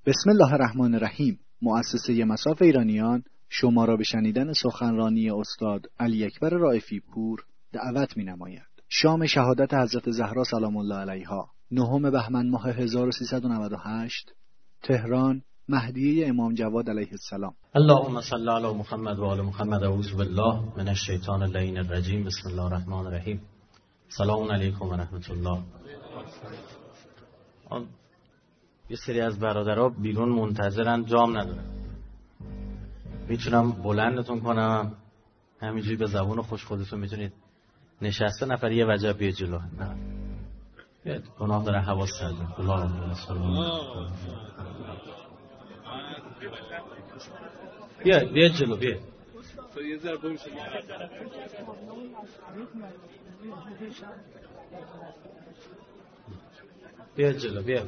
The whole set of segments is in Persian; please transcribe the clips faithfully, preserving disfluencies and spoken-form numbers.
بسم الله الرحمن الرحیم. مؤسسه مصاف ایرانیان شما را به شنیدن سخنرانی استاد علی اکبر رائفی پور دعوت می‌نماید. شام شهادت حضرت زهرا سلام الله علیها، نهم بهمن ماه هزار و سیصد و نود و هشت، تهران، مهدیه امام جواد علیه السلام. اللهم صل علی محمد و آل محمد. اعوذ بالله من الشیطان اللعین الرجیم. بسم الله الرحمن الرحیم. سلام علیکم و رحمت الله. یه سری از برادرها بیرون منتظرن، جام ندارن. میتونم بلندتون کنم همینجوری به زبون خوش خودتون میتونید نشسته نفر یه وجب بیه جلو. نه بیاد، گناه داره، حواس سرده. الله بیا بیا جلو بیا. بیا جلو بیا.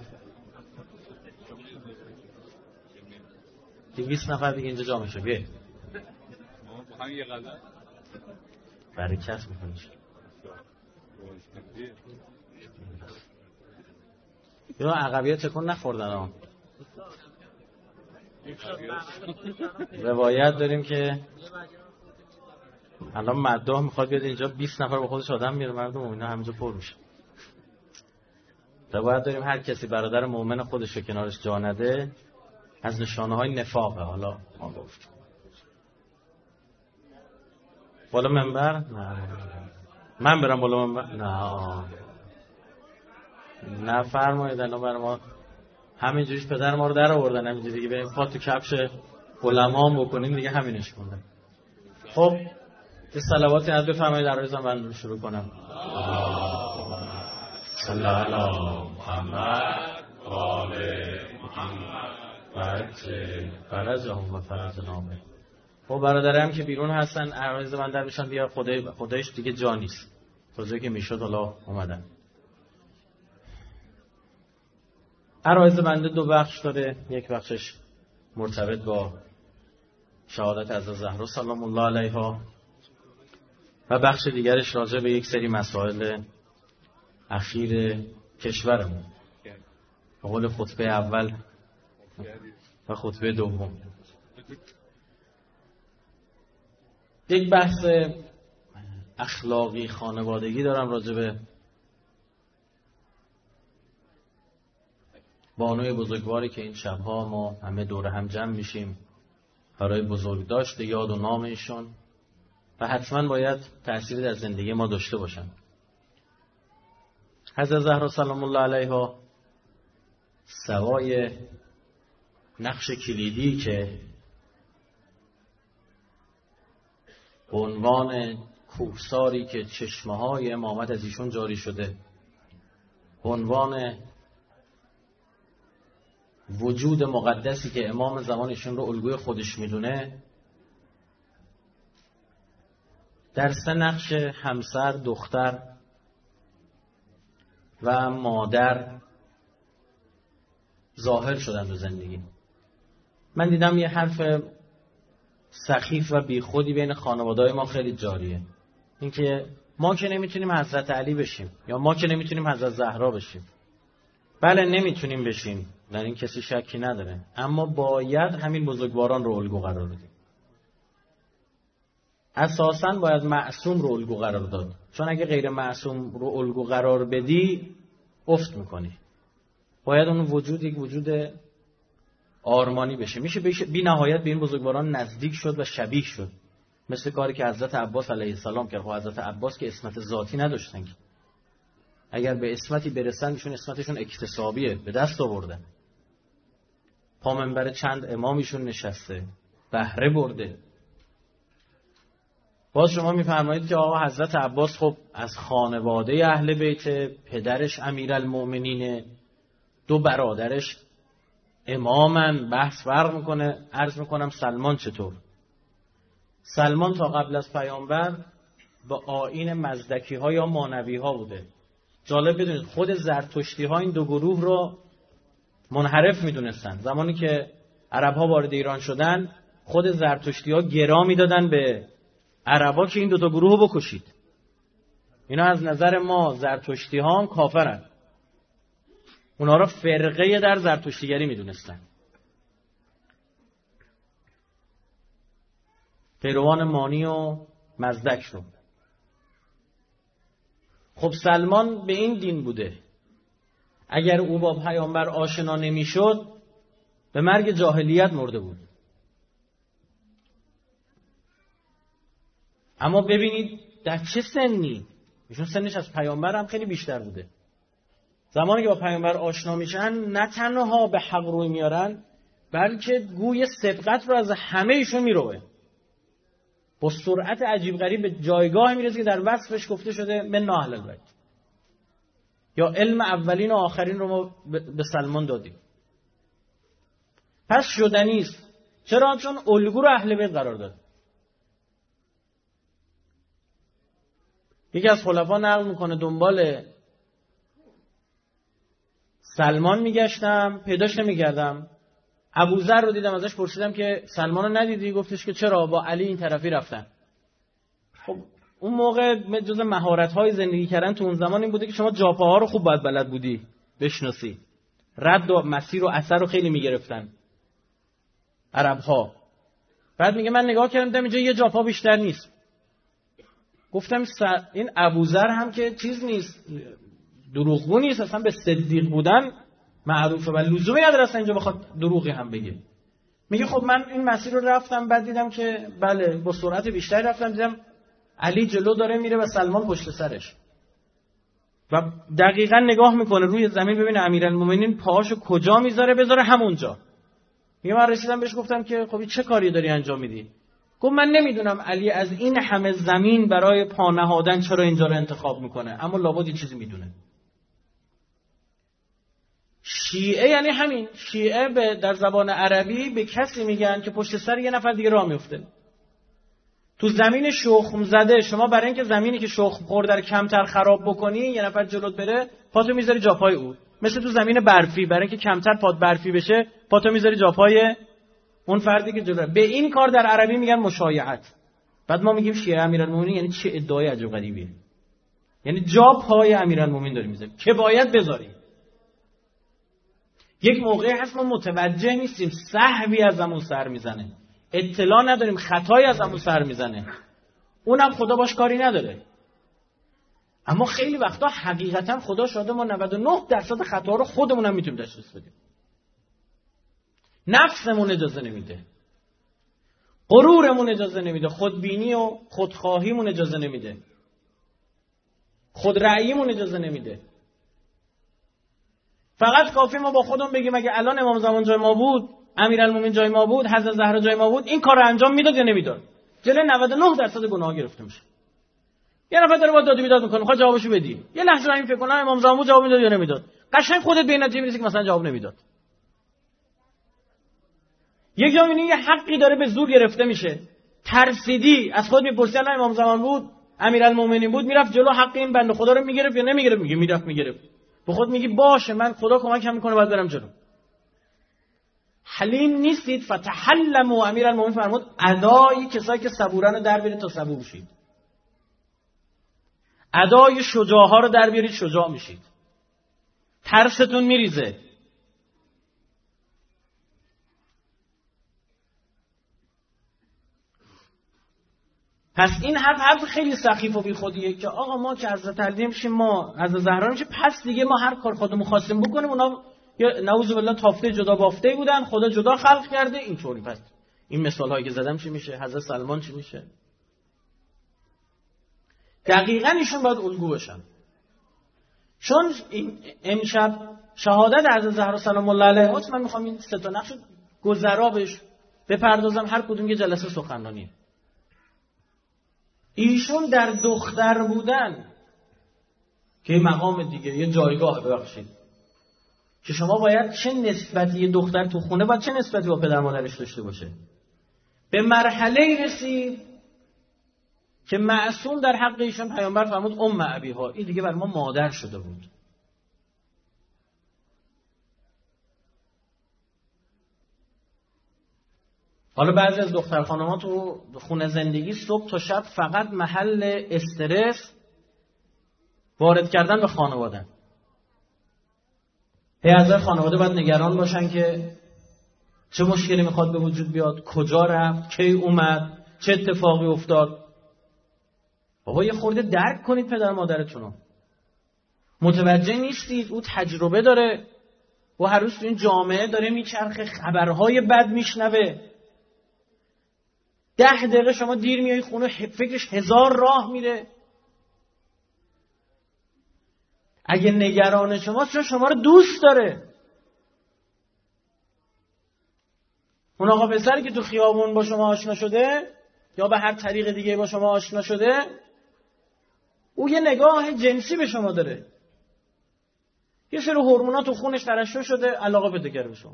دویست نفر دیگه اینجا جا میشه. بیا برکت میکنی. یا عقبیه تکون نخوردن ها. روایت داریم که الان مداح میخواد بیاد اینجا، بیست نفر با خودش آدم میره، مردم اینا همینجا پر میشه. روایت داریم هر کسی برادر مؤمن خودش رو کنارش جا نده از نشانه های نفاقه. حالا ما گفت بالا منبر؟ نه. من برم بالا منبر؟ نه نه فرمایید. الان برای ما همینجوریش پدر ما رو در آوردن، همینجوری دیگه بریم پا تو کفش علما بکنیم دیگه، همینش مونده. خب یه صلواتی از بفرمایید در روزم من شروع کنم. صلی علی محمد و آل محمد فرجهم و فرج نامه. خب برادرم که بیرون هستن عرایز من در میشن بیا، خدای خدایش دیگه جا نیست، تا جایی که میشد حالا اومدن. عرایز بنده دو بخش داره، یک بخشش مرتبط با شهادت حضرت زهرا سلام الله علیها و بخش دیگرش راجع به یک سری مسائل اخیر کشورمون، به قول خطبه اول و خطبه دوم. یک بحث اخلاقی خانوادگی دارم راجع به بانوی بزرگواری که این شبها ما همه دور هم جمع میشیم برای بزرگ داشته یاد و نام ایشون و حتما باید تأثیری در زندگی ما داشته باشن. حضرت زهرا سلام الله علیها سوای نقش کلیدی که به عنوان کوهساری که چشمه های امامت از ایشون جاری شده، به عنوان وجود مقدسی که امام زمانشون رو الگوی خودش میدونه، در سه نقش همسر، دختر و مادر ظاهر شدن تو زندگی. من دیدم یه حرف سخیف و بیخودی بین خانواده‌های ما خیلی جاریه، اینکه ما که نمیتونیم حضرت علی بشیم یا ما که نمیتونیم حضرت زهرا بشیم. بله نمیتونیم بشیم، در این کسی شکی نداره، اما باید همین بزرگواران رو الگو قرار بدیم. اساساً باید معصوم رو الگو قرار داد، چون اگه غیر معصوم رو الگو قرار بدی افت میکنی. باید اون وجود یک وجود آرمانی بشه. میشه بی نهایت به این بزرگواران نزدیک شد و شبیه شد، مثل کاری که حضرت عباس علیه السلام کرد. خب حضرت عباس که اسمت ذاتی نداشتن، اگر به اسمتی برسن میشون اسمتشون اکتسابیه، به دست آوردن. پا منبر چند امامیشون نشسته، بهره برده. باز شما میفرمایید که آقا حضرت عباس خب از خانواده اهل بیت، پدرش امیرالمؤمنینه، دو برادرش امامن. بحث فرق میکنه. عرض میکنم سلمان چطور؟ سلمان تا قبل از پیامبر با آیین مزدکی ها یا مانوی ها بوده. جالب بدونید خود زرتشتی ها این دو گروه رو منحرف میدونستن. زمانی که عرب ها وارد ایران شدن، خود زرتشتی ها گرا میدادن به عربا که این دو تا گروه رو بکشید. اینا از نظر ما زرتشتی ها هم کافرن. اونا را فرقه در زرتشتیگری میدونستن. پیروان مانی و مزدک رو. خب سلمان به این دین بوده، اگر او با پیامبر آشنا نمیشد به مرگ جاهلیت مرده بود. اما ببینید در چه سنی، ایشون سنش از پیامبر هم خیلی بیشتر بوده. زمانی که با پیامبر آشنا میشن نه تنها به حق روی میارن، بلکه گوی سبقت رو از همه ایشون میروه. با سرعت عجیب غریب به جایگاه میرسه که در وصفش گفته شده من اهل البیت، یا علم اولین و آخرین رو ما به سلمان دادیم. پس شدنی است. چرا؟ چون الگو رو اهل بیت قرار داد. یکی از خلفا نقل میکنه دنبال سلمان میگشتم پیداش نمیگردم. ابوذر رو دیدم، ازش پرسیدم که سلمان رو ندیدی؟ گفتش که چرا، با علی این طرفی رفتن. خب اون موقع جز مهارت‌های زندگی کردن تو اون زمان این بوده که شما جاپاها رو خوب باید بلد بودی بشناسی. رد و مسیر و اثر رو خیلی میگرفتن عرب‌ها. بعد میگه من نگاه کردم دیدم اینجا یه جاپا بیشتر نیست. گفتم این ابوذر هم که چیز نیست، دروغگو نیست، اصلا به صدیق بودن معروفه و لزومی نداره اصلا اینجا بخواد دروغی هم بگه. میگه خب من این مسیر رو رفتم، بعد دیدم که بله با سرعت بیشتری رفتم، دیدم علی جلو داره میره و سلمان پشت سرش. و دقیقاً نگاه میکنه روی زمین ببینه امیرالمومنین پاهاشو کجا میذاره، بذاره همونجا. میگه من رسیدم بهش گفتم که خب چه کاری داری انجام میدی؟ گفت من نمیدونم علی از این همه زمین برای پا نهادن چرا اینجا رو انتخاب میکنه، اما لابد یه چیزی میدونه. شیعه یعنی همین. شیعه به در زبان عربی به کسی میگن که پشت سر یه نفر دیگه راه میفته. تو زمین شخم زده شما برای اینکه زمینی که شخم خورده رو کمتر خراب بکنی، یه نفر جلوت بره، پاتو میذاری جاپای او. مثل تو زمین برفی برای اینکه کمتر پات برفی بشه، پاتو میذاری جاپای اون فردی که جلو. به این کار در عربی میگن مشایعت. بعد ما میگیم شیعه امیرالمومنین یعنی چه ادعای عجب غریبیه. یعنی جا پای امیرالمومنین داری میذاری که باید بذاری. یک موقعی هست ما متوجه نیستیم سهوی از همون سر میزنه، اطلاع نداریم خطایی از همون سر میزنه، اونم خدا باش کاری نداره. اما خیلی وقتا حقیقتا خدا شاده ما نود و نه درصد خطا رو خودمونم میتونیم تشخیص بدیم. نفسمون اجازه نمیده، غرورمون اجازه نمیده، خودبینی و خودخواهیمون اجازه نمیده، خودرأییمون اجازه نمیده. فقط کافی ما با خودمون بگیم اگه الان امام زمان جای ما بود، امیرالمومنین جای ما بود، حضرت زهرا جای ما بود، این کار رو انجام میداد یا نمیداد؟ جلوی نود و نه درصد گناه گرفته میشه. یه نفر داره با داد و بیداد میکنه، خواهد جوابشو بدی. یه لحظه همین فکر کنم امام زمان بود جواب میداد یا نمیداد. قشنگ خودت به این نتیجه میرسی که مثلا جواب نمیداد. یک جا میبینی یه حقی داره به زور گرفته میشه، ترسیدی، از خود میپرسی الان امام زمان بود، امیرالمومنین بود، میرفت جلو حق این بنده خدا رو میگرفت یا نمیگرفت؟ میگه میرفت میگرفت. به خود میگی باشه من خدا کمکم میکنه باید برم جلو. حلیم نیستید. فتحلموا، امیرالمومنین فرمود ادای کسایی که صبورن در بیارید تا صبور بشید. ادای شجاع ها رو در بیارید شجاع میشید. ترستون میریزه. پس این حرف حرف خیلی سخیف و بیخودیه که آقا ما که حضرت علی میشیم، ما حضرت زهرا میشیم، پس دیگه ما هر کار خودمون خواستیم بکنیم. اونا نعوذ بالله تافته جدا بافته بودن، خدا جدا خلق کرده اینطوری. پس این مثال هایی که زدم چی میشه؟ حضرت سلمان چی میشه؟ دقیقاً ایشون باید الگو بشن. چون امشب شهادت حضرت زهرا سلام الله علیها، من میخوام این سه تا نقش گذرا بهش بپردازم، هر کدوم یه جلسه سخنرانیه. ایشون در دختر بودن که مقام دیگه، یه جایگاه، ببخشید، که شما باید چه نسبتی، یه دختر تو خونه باید چه نسبتی با پدر مادرش داشته باشه. به مرحله رسید که معصوم در حق ایشون پیامبر فرمود ام ابیها، این دیگه بر ما مادر شده بود. حالا بعضی از دختر خانم‌ها تو خونه زندگی صبح تا شب فقط محل استرس وارد کردن به خانواده. هی از خانواده باید نگران باشن که چه مشکلی میخواد به وجود بیاد، کجا رفت، کی اومد، چه اتفاقی افتاد. بابا یه خورده درک کنید پدر مادرتونو. متوجه نیستید او تجربه داره، او هر روز تو این جامعه داره میچرخه، خبرهای بد میشنوه. ده دقیقه شما دیر میای خونه فکرش هزار راه میره. اگه نگران شماست چون شما رو دوست داره. اون آقا پسری که تو خیابون با شما آشنا شده یا به هر طریق دیگه با شما آشنا شده، او یه نگاه جنسی به شما داره. یه سری هورمونا تو خونش ترشح شده، علاقه پیدا کرده به شما.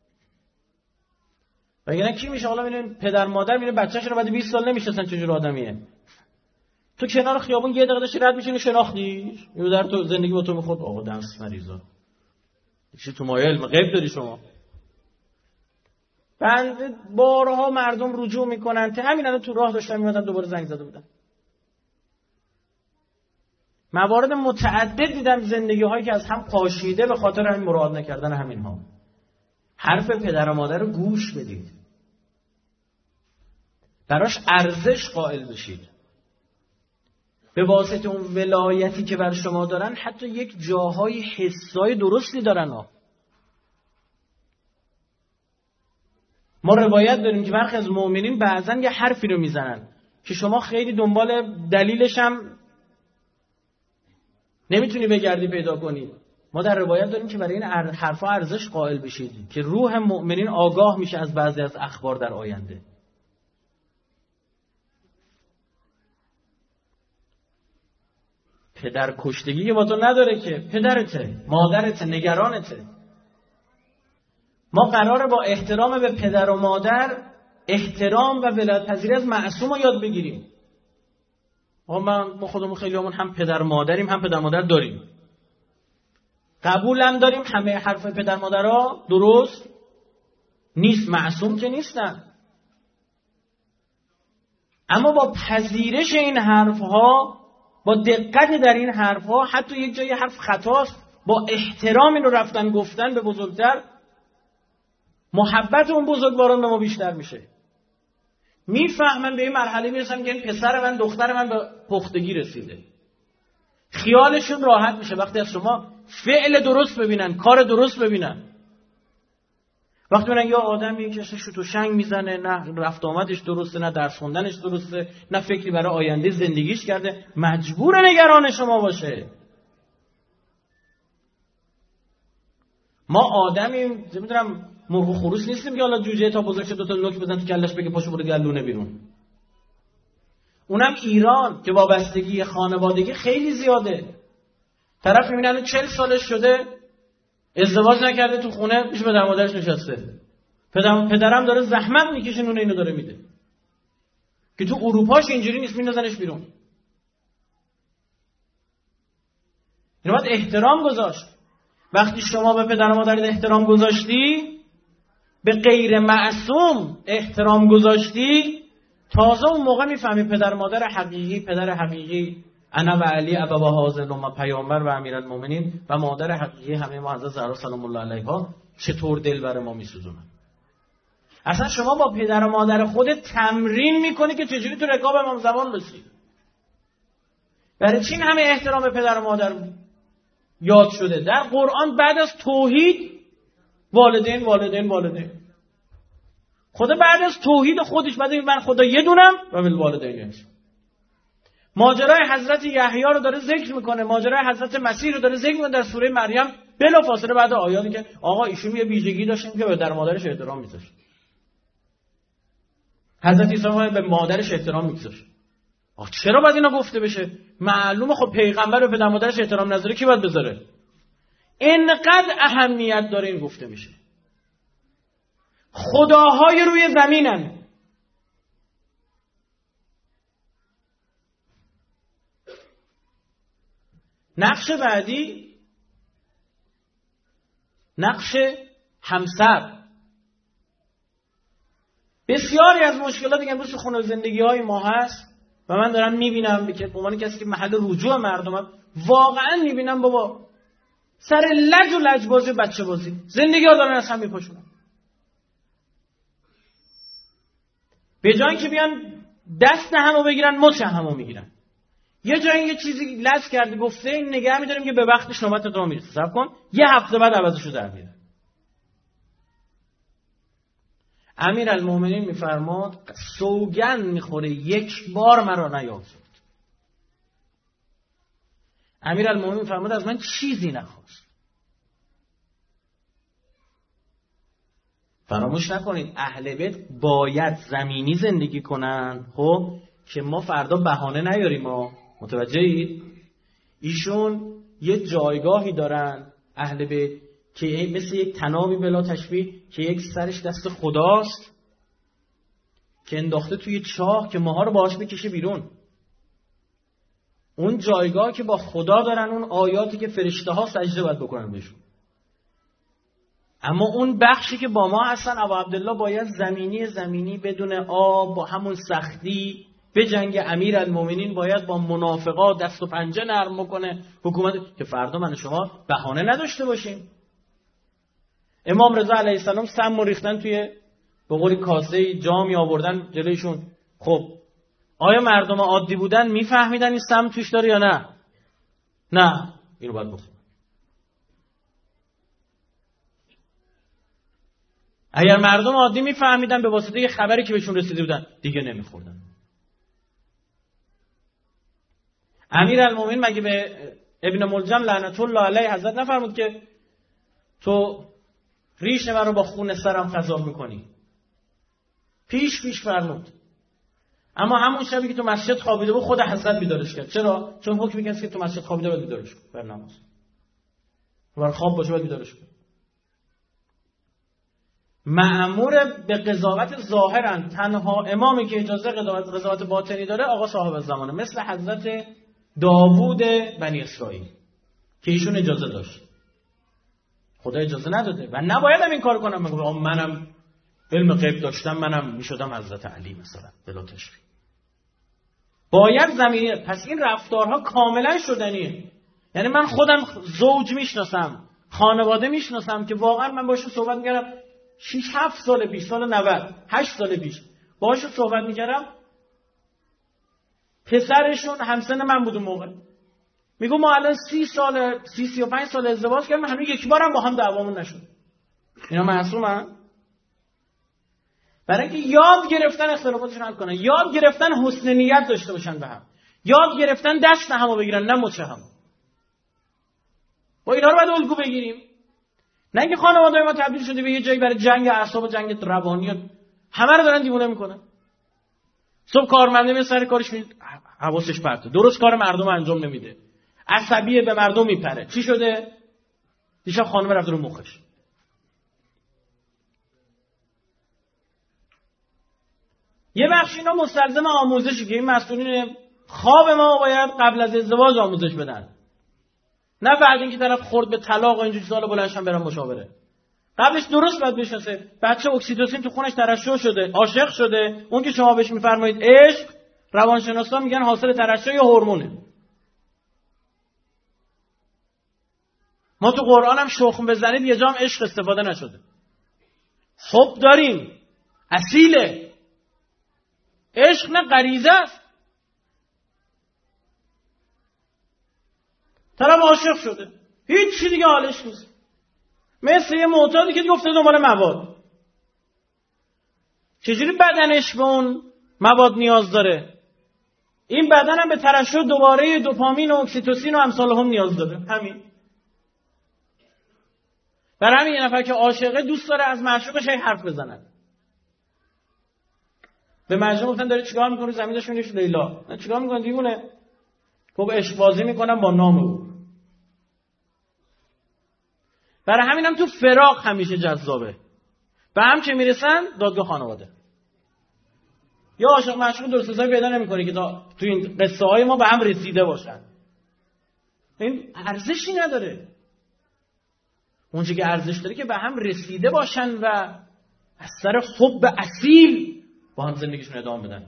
وگرنه کی میشه؟ حالا میبینید پدر مادر میره بچه‌ش رو بعد بیست سال نمیشناسن چه جور آدمیه. تو کنار خیابون یه دقیقه داشتی رد میشینی شناختیش، یه در تو زندگی با تو میخورد. آقا دست مریضا چی تو مایه علم غیب داری شما؟ بعد بارها مردم رجوع میکنن. تا همین الان تو راه داشتن میمدن دوباره زنگ زده بودن. موارد متعدد دیدم زندگی هایی که از هم پاشیده به خاطر همین مراعات نکردن همین ها. حرف پدر و مادر رو گوش بدید، براش ارزش قائل بشید. به واسطه اون ولایتی که بر شما دارن حتی یک جاهای حسای درستی دارن ها. ما روایت داریم که برخی از مؤمنین بعضن یه حرفی رو میزنن که شما خیلی دنبال دلیلش هم نمیتونی بگردی پیدا کنی. ما در روایت داریم که برای این حرفا ارزش قائل بشید که روح مؤمنین آگاه میشه از بعضی از اخبار در آینده. پدر کشتگی که با تو نداره که، پدرته، مادرته، نگرانته. ما قراره با احترام به پدر و مادر احترام و ولایت پذیری از معصوم رو یاد بگیریم. ما ما خودمون خیلی همون هم پدر مادریم هم پدر مادر داریم، قبول هم داریم همه حرف پدر مادرها درست نیست، معصوم که نیستن. اما با پذیرش این حرفها، با دقت در این حرفها، حتی یک جای حرف خطاست، با احترام این رو رفتن گفتن به بزرگتر، محبت اون بزرگواران به ما بیشتر میشه. میفهمن به این مرحله میرسن که این پسر من دختر من به پختگی رسیده. خیالشون راحت میشه وقتی از شما فعل درست ببینن، کار درست ببینن. وقتی میرن یا آدمی که شوت و شنگ میزنه، نه رفت آمدش درسته، نه درس خوندنش درسته، نه فکری برای آینده زندگیش کرده، مجبور نگران شما باشه. ما آدمیم، نمیدونم مرغ و خروس نیستیم که حالا جوجه تا بزرگ شد دو تا لوک بزن تو کلش بگه پاشو برو گلونه بیرون. اونم ایران که وابستگی خانوادگی خیلی زیاده. طرف میبینه چهل سالش شده ازدواج نکرده، تو خونه پیش پدر مادرش نشسته، پدر پدرم داره زحمت میکشه نون اینو داره میده، که تو اروپاش اینجوری نیست، میندازنش بیرون. اینو باید احترام گذاشت. وقتی شما به پدر و مادر احترام گذاشتی، به غیر معصوم احترام گذاشتی، تازه اون موقع میفهمی پدر مادر حقیقی، پدر حقیقی انا و علی ابوا هذا الامه، پیامبر و امیرالمومنین و مادر حقیقی همه ما حضرت زهرا سلام الله علیها چطور دل بر ما میسوزونن. اصلا شما با پدر و مادر خودت تمرین میکنی که چجوری تو رکاب امام زمان باشی. برای چین همه احترام پدر و مادر یاد شده؟ در قرآن بعد از توحید والدین والدین والدین، خدا بعد از توحید خودش بعد من خدا یه دونم و بالوالدین. ماجرای حضرت یحیی رو داره ذکر میکنه، ماجرای حضرت مسیح رو داره ذکر میکنه در سوره مریم، بلافاصله بعد آیاتی که آقا ایشون یه ویژگی داشتن که به در مادرش احترام میذاشت. حضرت عیسی به مادرش احترام میذاشت. آخ چرا باید اینا گفته بشه؟ معلومه خب پیغمبر به پدر مادرش احترام نذاره کی باید بذاره؟ اینقدر اهمیت داره این گفته میشه. خداهای روی زمینن. نقش بعدی نقش همسر. بسیاری از مشکلاتی که امروز تو خونه زندگی های ما هست و من دارم میبینم که به عنوان کسی که محل رجوع مردمم، واقعا میبینم بابا سر لج و لجبازی و بچه بازی زندگی ها دارن از هم میپاشونن. به جای که بیان دست همو بگیرن مچ همو میگیرن. یه جایی یه چیزی لز کرده گفته این نگه می‌داریم که به وقتش نوبت تو میرسه. صبر کن یه هفته بعد عوضشو در میاره. امیرالمومنین میفرماد سوگند میخوره یک بار مرا نیافت. امیرالمومنین میفرماد از من چیزی نخواست. فراموش نکنید اهل بیت باید زمینی زندگی کنن، خب که ما فردا بهانه نیاریم. ما متوجهید؟ ایشون یه جایگاهی دارن اهل بیت که مثل یک تنابی بلا تشبیه که یک سرش دست خداست که انداخته توی چاه که ماها رو باهاش بکشه بیرون. اون جایگاه که با خدا دارن، اون آیاتی که فرشته ها سجده باید بکنن بهشون. اما اون بخشی که با ما هستن ابا عبدالله باید زمینی زمینی بدون آب با همون سختی به جنگ امیرالمومنین، باید با منافقا دست و پنجه نرم کنه حکومت که فردا من شما بهانه نداشته باشیم. امام رضا علیه السلام سم ریختن توی به قول کاسه جامی آوردن جلویشون. خب آیا مردم عادی بودن میفهمیدن این سم توش داره یا نه؟ نه، اینو باید بخورن. اگر مردم عادی میفهمیدن به واسطه یه خبری که بهشون رسیده بودن دیگه نمیخوردن. امیرالمومنین مگه به ابن ملجم لعنت الله علیه حضرت نفرمود که تو ریش من رو با خون سرم خضاب میکنی؟ پیش پیش فرمود. اما همون شبی که تو مسجد خوابیده بود خود حضرت بیدارش کرد. چرا؟ چون حکمی کسی که تو مسجد خوابیده بود بیدارش کرد بر نماز. بر خواب باشه باید بیدارش کرد. مأمور به قضاوت ظاهرن. تنها امامی که اجازه قضاوت قضاوت باطنی داره آقا صاحب زمانه، مثل حضرت داوود بنی اسرائیل که ایشون اجازه داشت. خدا اجازه نداده و نبایدم این کار کنم. میگم منم علم غیب داشتم، منم میشدم حضرت علی مثلا بلا تشبیه. باید زمینه. پس این رفتارها کاملا شدنیه. یعنی من خودم زوج میشناسم، خانواده میشناسم که واقعا من باشون صحبت میکردم شش هفت سال پیش، سال نود هشت سال پیش باشون صحبت میکردم، پسرشون همسن من بود اون موقع. میگم ما الان سی سال سی سی و پنج سال ازدواج کردیم، هنوز یک بارم با هم دعوامون نشد. اینا معصومن؟ برای اینکه یاد گرفتن اختلافاتشون حل کنن، یاد گرفتن حسن نیت داشته باشن به هم، یاد گرفتن دست همو بگیرن نه مچ هم. با اینا رو باید الگو بگیریم. نه اینکه خانواده ما تبدیل شده به یه جایی برای جنگ اعصاب و جنگ روانی، همه رو دارن دیوونه میکنن. صبح کارمنده می سر کارش می حواسش پرته، درست کار مردم انجام نمیده، عصبیه، به مردم میپره. چی شده؟ دیشب خانم رفت رو مخش. یه بخش اینا مستلزم آموزشی که این مسئولین خواب ما باید قبل از ازدواج آموزش بدن، نه بعد اینکه طرف خورد به طلاق و اینجوری سال بلندش هم برن مشاوره. قبلش درست باید بشناسه بچه اکسیتوسین تو خونش ترشح شده، عاشق شده. اون که شما بهش میفرمایید عشق، روانشناسا میگن حاصل ترشح یا هورمونه. ما تو قرآن هم شخم بزنید یه جام عشق استفاده نشده. حب داریم، اصیله. عشق نه غریزه است. طرف عاشق شده، هیچ چی دیگه حالش نیست. مثل یه معتادی که گفته دنبال مواد. چجوری بدنش به اون مواد نیاز داره؟ این بدن هم به ترشح دوباره دوپامین و اکسیتوسین و امثال هم نیاز داره. همین. برای همین یه نفر که عاشقه دوست داره از معشوقش حرف بزنن. به مجنون گفتن داره چیکار میکنه؟ زمین داشت میگه لیلا. چیکار میکنه دیوونه؟ خب عشق بازی میکنم با نام او. برای همین هم تو فراق همیشه جذابه. به هم که میرسن دادگاه خانواده. یا عاشق معشوق درست حسابی پیدا نمیکنه که تا تو این قصه های ما به هم رسیده باشن. این ارزشی نداره. اون چیزی که ارزش داره که به هم رسیده باشن و از سر حب اصیل با هم زندگیشون ادامه بدن.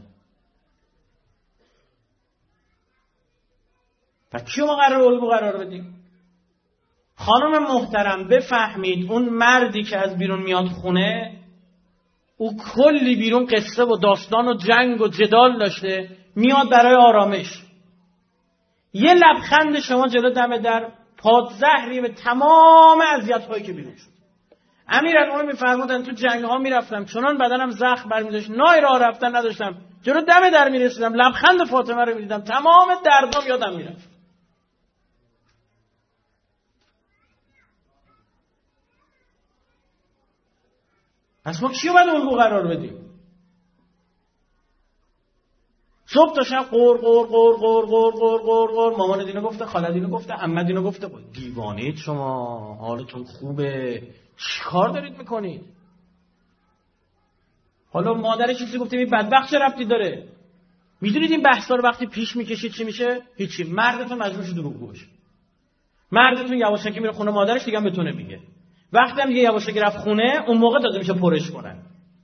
و کیو ما قرار الگو قرار بدیم؟ خانم محترم بفهمید اون مردی که از بیرون میاد خونه او کلی بیرون قصه و داستان و جنگ و جدال داشته، میاد برای آرامش. یه لبخند شما جلو دم در پادزهری به تمام اذیت‌هایی که بیرون شد. امیرالمومنین می‌فرمودن تو جنگ‌ها میرفتم چنان بدنم زخم برمی‌داشت، نای راه رفتن نداشتم، جلو دم در میرسیدم لبخند فاطمه رو می‌دیدم تمام دردام یادم میرفت. پس ما کیو باید الگو قرار بدیم؟ صبح تا شب قور قور قور قور قور قور قور قور مامان دینو گفته، خاله دینو گفته، عمه دینو گفته. دیوانید شما، حالتون خوبه، چیکار دارید میکنید؟ حالا مادر چیزی گفته این بدبخت چه ربطی داره؟ میدونید این بحثا رو وقتی پیش میکشید چی میشه؟ هیچی. مردتون مجبور شده دروغگو بشه. مردتون یواشکی میره خونه مادرش، دیگه هم بتونه میگه. وقتی هم دیگه یواشکی رفت خونه، اون موقع تازه میشه پرش کنن.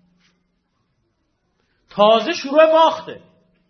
تازه شروع باخته.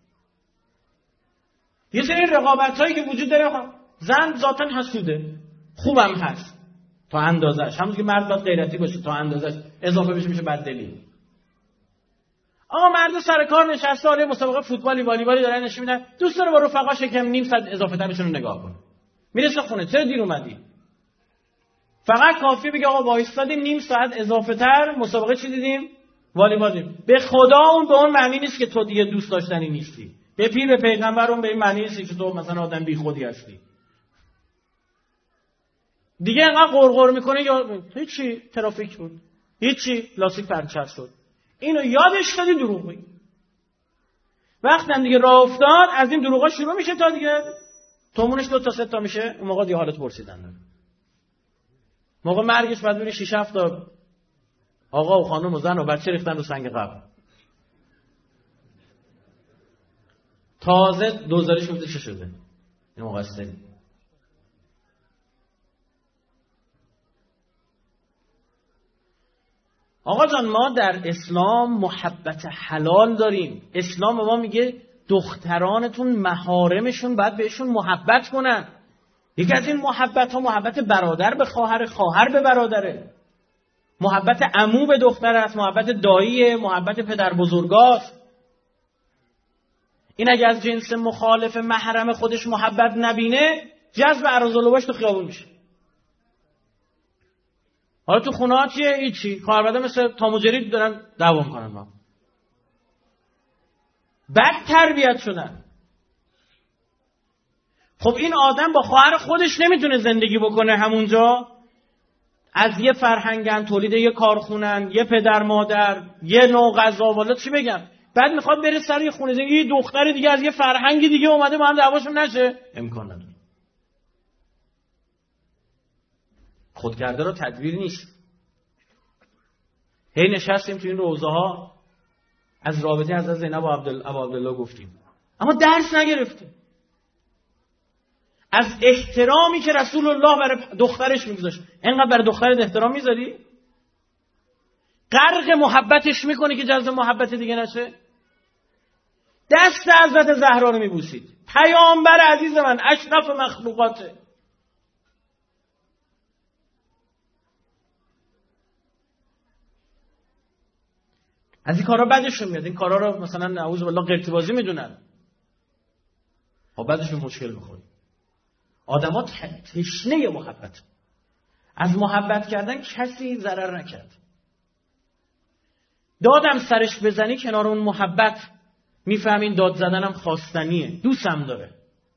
یه سری رقابت‌هایی که وجود داره، زن ذاتاً حسوده، خوبم هست تا اندازش، همون که مرد باید غیرتی باشه تا اندازش، اضافه بشه میشه بددلی. آقا مرد سر کار نشسته، حالا مسابقه فوتبالی والیبالی داره نشون میدن، دوست داره با رفقاش یکم نیم ساعت اضافه ترشون رو نگاه کنه. میرسه خونه، چرا دیر اومدی؟ فقط کافی بگه آقا وایستادیم نیم ساعت اضافه تر مسابقه چی دیدیم؟ والیبال دیدیم. به خدا اون به اون معنی نیست که تو دیگه دوست داشتنی نیستی. به پیر به پیغمبر اون به این معنی نیست که تو مثلا آدم بی خودی هستی. دیگه انقدر غرغر میکنه یا هیچی ترافیک بود، هیچی لاستیک پنچر شد، اینو یادش دادی دروغ بگی. وقتی هم دیگه راه افتاد از این دروغا شروع میشه تا دیگه تومونش دو تا سه تا میشه، اون موقع دیگه حالت پرسیدن داره. موقع مرگش بعد میره شش هفت تا آقا و خانم و زن و بچه ریختن رو سنگ قبر. تازه دوزارش میفته چه شده؟ این موقع است. آقا جان ما در اسلام محبت حلال داریم. اسلام ما میگه دخترانتون محارمشون باید بهشون محبت کنن. یکی از این محبت ها محبت برادر به خواهر، خواهر به برادره، محبت عمو به دختر است، محبت داییه، محبت پدر بزرگاست. این اگه از جنس مخالف محرم خودش محبت نبینه جذب عراضلوباش تو خیابون میشه. حالا تو خونه ها چیه؟ هیچی. خواهر برادر مثل تام و جری دارن دعوا میکنن. ما بد تربیت شدن. خب این آدم با خواهر خودش نمیتونه زندگی بکنه همونجا، از یه فرهنگن، تولید یه کارخونن، یه پدر مادر، یه نوع غذا، والا چی بگم، بعد میخواد بره سر یه خونه زندگی، یه دختر دیگه از یه فرهنگ دیگه اومده با هم دعواشون نشه، امکان نداره. خودکرده را تدبیر نیست. هی نشستیم تو این روزه ها از رابطه حضرت زینب و عبدالله گفتیم، اما درس نگرفتیم. از احترامی که رسول الله برای دخترش میگذاشت، اینقدر برای دخترت احترام میذاری؟ غرق محبتش میکنی که جذب محبت دیگه نشه؟ دست حضرت زهرا رو میبوسید، پیامبر عزیز من، اشرف مخلوقاته. از این کارا بدشون میاد، این کارا رو مثلا نعوذ بالله قرتبازی میدونن، خب بعدش مشکل میخوری. آدم‌ها تشنه محبت، از محبت کردن کسی ضرر نکرد. دادم سرش بزنی کنار اون محبت، میفهمین داد زدنم خواستنیه، دوستم داره.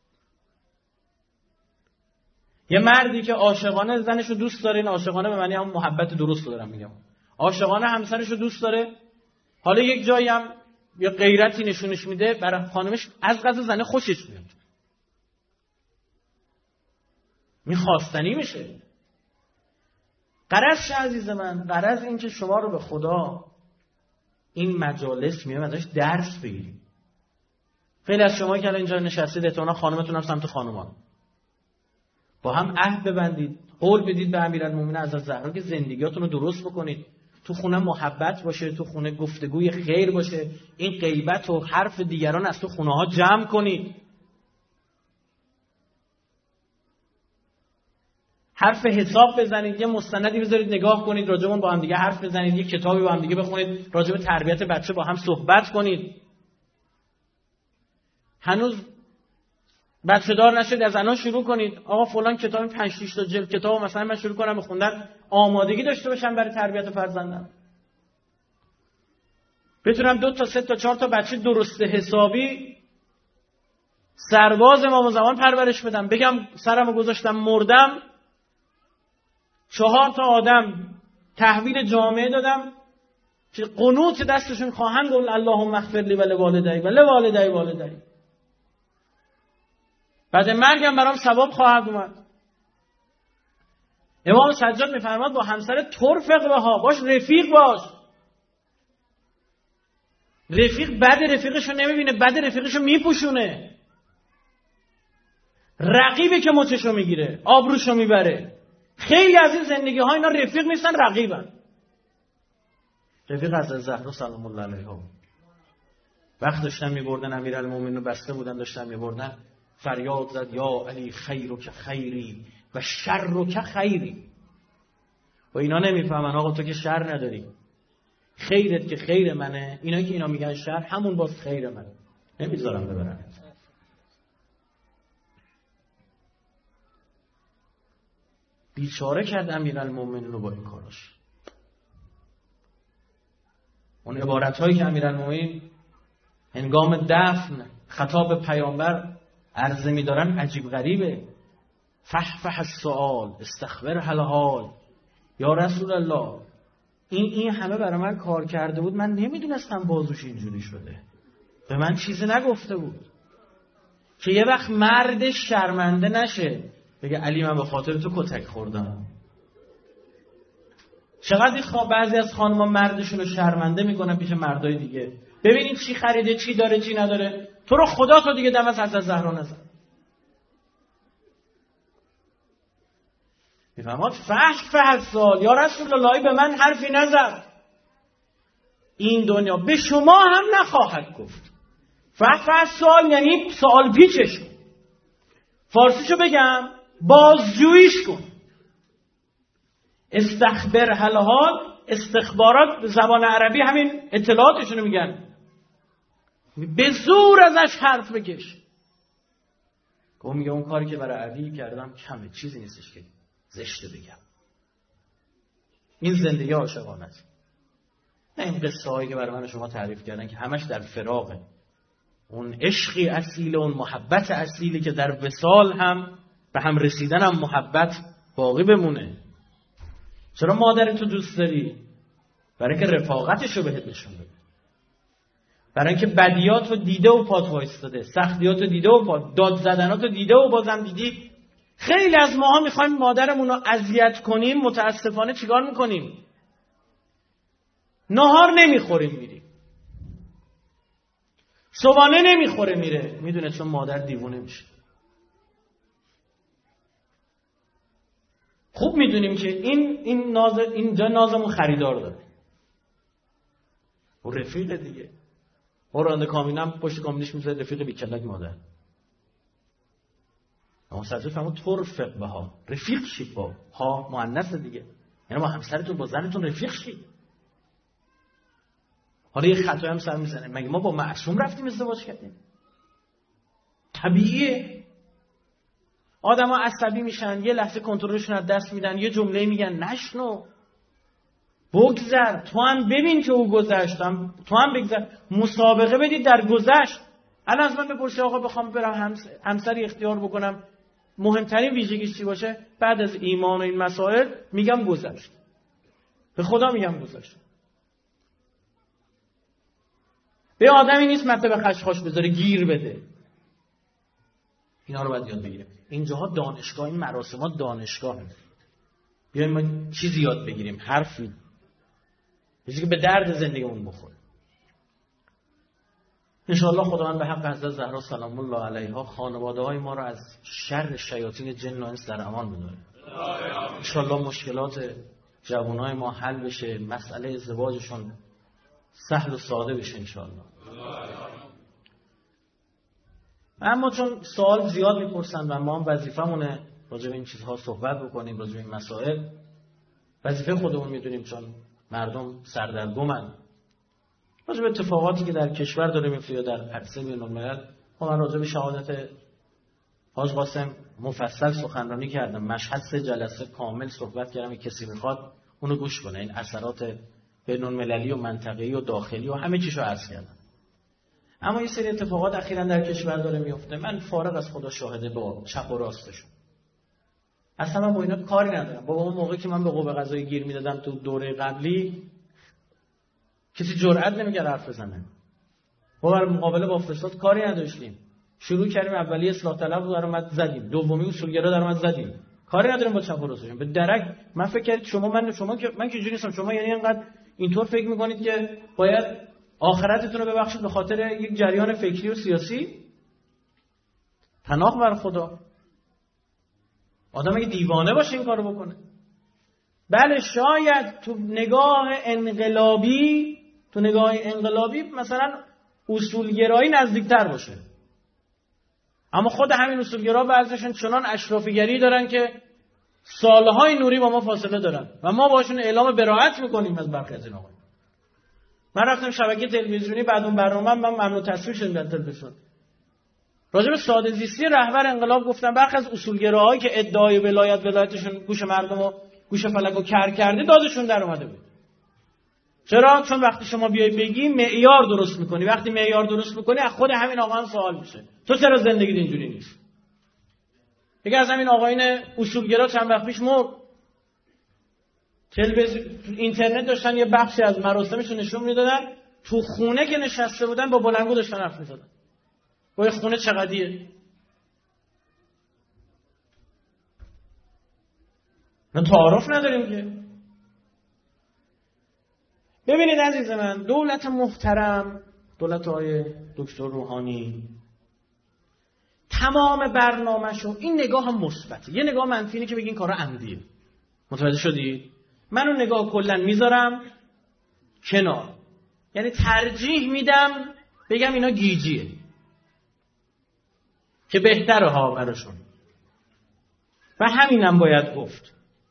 یه مردی که عاشقانه زنش رو دوست داره، این عاشقانه به معنی هم محبت درست رو دارم میگم، عاشقانه همسرش رو دوست داره، حالا یک جایی هم یه غیرتی نشونش میده برای خانمش، از قضا زنه خوشش میاد، میخواستنی میشه. غرض چه عزیز من؟ غرض این که شما رو به خدا این مجالس میام ازش درس بگیریم. خیلی از شما که الان اینجا نشستید احتمالاً خانمتون هم سمت خانمان، با هم عهد ببندید، قول بدید به امیرالمومنین حضرت زهرا که زندگیاتون رو درست بکنید، تو خونه محبت باشه، تو خونه گفتگوی خیر باشه، این غیبت و حرف دیگران از تو خونه ها جمع کنید. حرف حساب بزنید، یه مستندی بذارید نگاه کنید، راجبون با هم دیگه حرف بزنید، یه کتابی با هم دیگه بخونید، راجب تربیت بچه با هم صحبت کنید. هنوز بچه دار نشد از الان شروع کنید. آقا فلان کتاب پنج شش تا جلد کتاب مثلا من شروع کنم به خوندن، آمادگی داشته باشم برای تربیت فرزندم. بتونم دو تا سه تا چهار تا بچه درست حسابی سرباز امام زمان پرورش بدم. بگم سرمو گذاشتم مردم، چهار تا آدم تحویل جامعه دادم که قنوت دستشون خواهند گفت اللهم اغفر لی و لوالدی و لوالدی والدی. بعد مرگم برام ثواب خواهد اومد. امام سجاد میفرماد با همسر ترفق بها، باش رفیق باش. رفیق بد رفیقشو نمیبینه، بد رفیقشو میپوشونه. رقیبی که مچشو میگیره، آبروشو میبره. خیلی از این زندگی ها اینا رفیق نیستن، رقیبن. رفیق حضرت زهرا سلام الله علیها وقت داشتن میبردن امیرالمومنین رو بسته بودن، داشتن میبردن، فریاد زد یا علی خیرک خیری و شرک خیری. و اینا نمیفهمن آقا تو که شر نداری، خیرت که خیر منه، اینا که اینا میگن شر همون باز خیر منه، نمیذارم ببرن. بیچاره کرد امیرالمومنین رو با این کاراش. اون عبارتهایی که امیرالمومنین هنگام دفن خطاب پیامبر عرضه می‌دارن عجیب غریبه. فحفح السؤال استخبر الحال، یا رسول الله این این همه برای من کار کرده بود، من نمیدونستم بازوش اینجوری شده، به من چیزی نگفته بود. که یه وقت مردش شرمنده نشه بگه علی من به خاطر تو کتک خوردم. چقدر خواه بعضی از خانم‌ها مردشون رو شرمنده میکنن پیش مردای دیگه. ببینید چی خریده، چی داره، چی نداره. تو رو خدا تو دیگه دم از حضرت زهرا نزن. میفهماد فحش فحش سال یا رسول الله به من حرفی نزد، این دنیا به شما هم نخواهد گفت. فحش فحش سال یعنی سوال پیچش کن. فارسیشو بگم بازجویش کن. استخبر الحال، استخبارات به زبان عربی همین اطلاعاتشونو میگن. به زور ازش حرف بکش. که میگه اون کاری که برای علی کردم کمه، چیزی نیستش که زشته بگم. این زندگی عاشقانه است. نه این قصه هایی که برای من شما تعریف کردن که همش در فراقه. اون عشقی اصیل، اون محبت اصیلی که در وصال هم به هم رسیدن هم محبت باقی بمونه. چرا مادرتو دوست داری؟ برای که رفاقتشو بهت نشون بده. برای اینکه بدیاتو دیده و پات وایستاده، سختیاتو دیده و پات، داد زدناتو دیده و بازم دیدی. خیلی از ماها میخوایم مادرمون رو اذیت کنیم، متاسفانه چیکار میکنیم؟ نهار نمیخوریم میریم، صبحانه نمیخوره میره، میدونه چون مادر دیوونه میشه. خوب میدونیم که این این ناز اینجا نازمون خریدار داره. و رفیق دیگه. قرآن کامینم پشت کامینش میذاره رفیق بیکلک مادر. اما سجاد فرمود ترفق بها، رفیق شید با ها مؤنث دیگه، یعنی با همسرتون با زنتون رفیق شید. حالا یه خطایی هم سر میزنه، مگه ما با معصوم رفتیم ازدواج کردیم؟ طبیعیه. آدم‌ها عصبی میشن، یه لحظه کنترلشون از دست میدن، یه جمله میگن نشنو، بگذر، تو هم ببین که او گذشت، تو هم بگذر، مسابقه بدید در گذشت. الان از من بپرسی آقا بخوام برم همسری اختیار بکنم مهمترین ویژگیش چی باشه؟ بعد از ایمان و این مسائل میگم گذشت. به خدا میگم گذشت. به آدمی نیست مطلب خشخاش بذاره گیر بده. اینا رو باید یاد بگیریم. اینجاها دانشگاه، این مراسمات دانشگاه هست. بیایم ما چیزی یاد بگیریم، حرفی چیزی که به درد زندگیمون بخوره. انشاءالله خداوند به حق حضرت زهرا سلام الله علیها خانواده های ما را از شر شیاطین جن و انس در امان بداره. انشاءالله مشکلات جوانای ما حل بشه، مسئله ازدواجشون سهل و ساده بشه انشاءالله. اما چون سوال زیاد میپرسن و ما هم وظیفمونه راجع به این چیزها صحبت بکنیم، راجع به این مسائل. وظیفه خودمون میدونیم چون مردم سردرگمن. راجع به اتفاقاتی که در کشور داره میفته یا در عرصه بین‌الملل، من راجع به شهادت حاج قاسم مفصل سخنرانی کردم. مشهد سه جلسه کامل صحبت کردم که کسی میخواد اونو گوش کنه. این اثرات بین‌المللی و منطقه‌ای و داخلی و همه چیزو عرض کردم. اما یه سری اتفاقات اخیراً در کشور داره میفته. من فارغ از خدا شاهده با چپ و راستشون. اصلا من با اینا کاری ندارم. بابا اون موقعی که من به قوه قضاییه گیر میدادم تو دوره قبلی، کسی جرئت نمی‌کرد حرف بزنه. ما برای مقابله با فساد کاری نداشتیم. شروع کردیم اولی اصلاح طلب رو درآمد زدیم، دومی اصولگرا درآمد زدیم. کاری نداریم با چپ و راستشون. به درک من فکر کردم شما من شما که من که جوری نیستم، شما یعنی اینقدر اینطور فکر می‌کنید که باید آخرتتون رو ببخشید به خاطر یک جریان فکری و سیاسی؟ پناه بر خدا. آدم اگه دیوانه باشه این کارو بکنه. بله شاید تو نگاه انقلابی تو نگاه انقلابی مثلا اصولگرایی نزدیکتر باشه، اما خود همین اصولگرا بعضیشون چنان اشرافیگری دارن که سالهای نوری با ما فاصله دارن و ما باشون اعلام براءت میکنیم از برخی از این آقایون. من رفتم شبکه تلویزیونی، بعد اون برنامه من ممنوع تصویر شدم در تلویزیون، راجع به ساده زیستی رهبر انقلاب گفتم. برخی از اصولگراهایی که ادعای ولایت ولایتشون گوش مردم و گوش فلک رو کر کرده دادشون در اومده بود. چرا؟ چون وقتی شما بیای بگی معیار درست میکنی، وقتی معیار درست میکنی از خود همین آقایان سوال میشه تو چرا زندگیت اینجوری نیست؟ یکی از همین آقایون اصولگرا چند وقت پیش مرد. تلویزیون اینترنت داشتن یه بخشی از مراسمشون نشون میدادن، تو خونه که نشسته بودن با بلندگو داشتن حرف میزدن. با خونه چقدیه؟ ما تعارف نداریم که. ببینید عزیز من، دولت محترم، دولت های دکتر روحانی، تمام برنامه‌شو این نگاه هم مثبته. یه نگاه منفی اینه که بگین کارا عمدیه. متوجه شدی؟ من اون نگاه کلا میذارم کنار. یعنی ترجیح میدم بگم اینا گیجیه که بهتره ها براشون. و همینم باید گفت.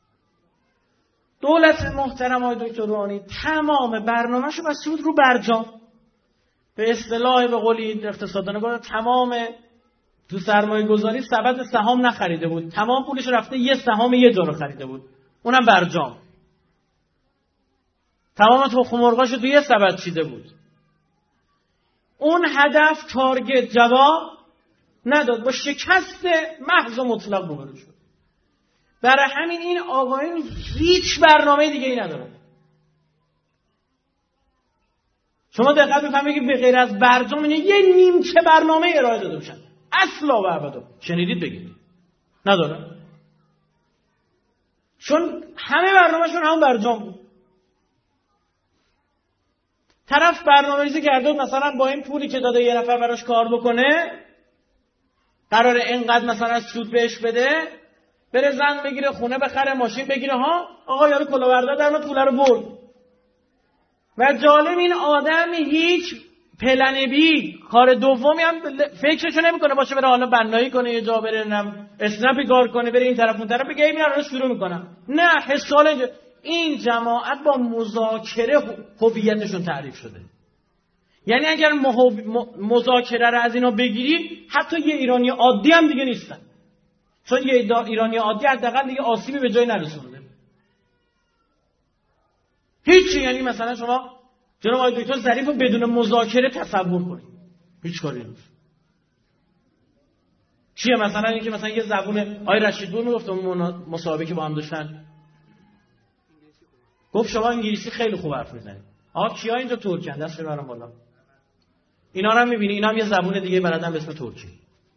دولت محترم های دکتر روحانی تمام برنامه‌شو بسته بود رو برجام. به اصطلاح به قولی اقتصاددانا گفتن تمام تو سرمایه گذاری سبد سهام نخریده بود، تمام پولش رفته یه سهام یه جا رو خریده بود، اونم برجام. تمام تخم مرغاشو تو یه سبد چیده بود. اون هدف تارگت جواب نداد، با شکست محض و مطلق روبرو شد. برای همین این آقایون هیچ برنامه دیگه ای ندارن. شما دقت بفهمید که به غیر از برجام یه نیمچه برنامه ارائه داده باشن اصلا و ابدا. شنیدید بگید ندارن، چون همه برنامه‌شون همون برجام بود. طرف برنامه‌ریزی کرده مثلا با این پولی که داده یه نفر براش کار بکنه قراره اینقدر مثلا سود بهش بده، بره زن بگیره، خونه بخره، ماشین بگیره. ها آقا یارو کلاهبردار در پول رو برد. و جالب این آدم هیچ پلن بی کار دومی هم فکرشو نمیکنه باشه بره حالا بنایی کنه، یه جا بره نم اسنپی کار کنه، بره این طرف اون طرف بگه میرن رو شروع میکنم. نه، حسال این جماعت با مذاکره هویتشون تعریف شده. یعنی اگر مذاکره رو از اینا بگیرید حتی یه ایرانی عادی هم دیگه نیستن، چون یه ایرانی عادی حداقل دیگه آسیبی به جای نرسونده. هیچی. یعنی مثلا شما جناب آقای دکتر ظریف رو بدون مذاکره تصور کنید، هیچ کاری نیست. چیه مثلا اینکه مثلا یه زبون آقای رشیدپور میگفت اون مسابقه که با هم داشتن، گفت شما انگلیسی خیلی خوب حرف میزنید. آقا کیا اینجا ترکن؟ دست برام بالا. اینا رو هم می‌بینی، اینا هم یه زبون دیگه بلدن به اسم ترکی.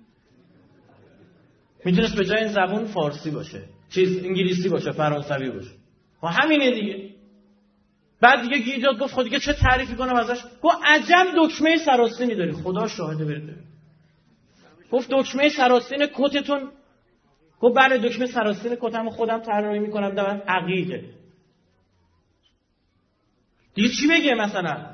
میتونست به جای این زبون فارسی باشه، چیز انگلیسی باشه، فرانسوی باشه. و همینه دیگه. بعد دیگه گیجات گفت خود دیگه چه تعریفی کنم ازش؟ گفت عجب دکمه سراسیمی داری. خدا شاهده برده. گفت دکمه سراسین کتتون. گفت بله دکمه سراسین کتمو خودم طراحی میکنم، در عقیده. دیگه چی بگه مثلا؟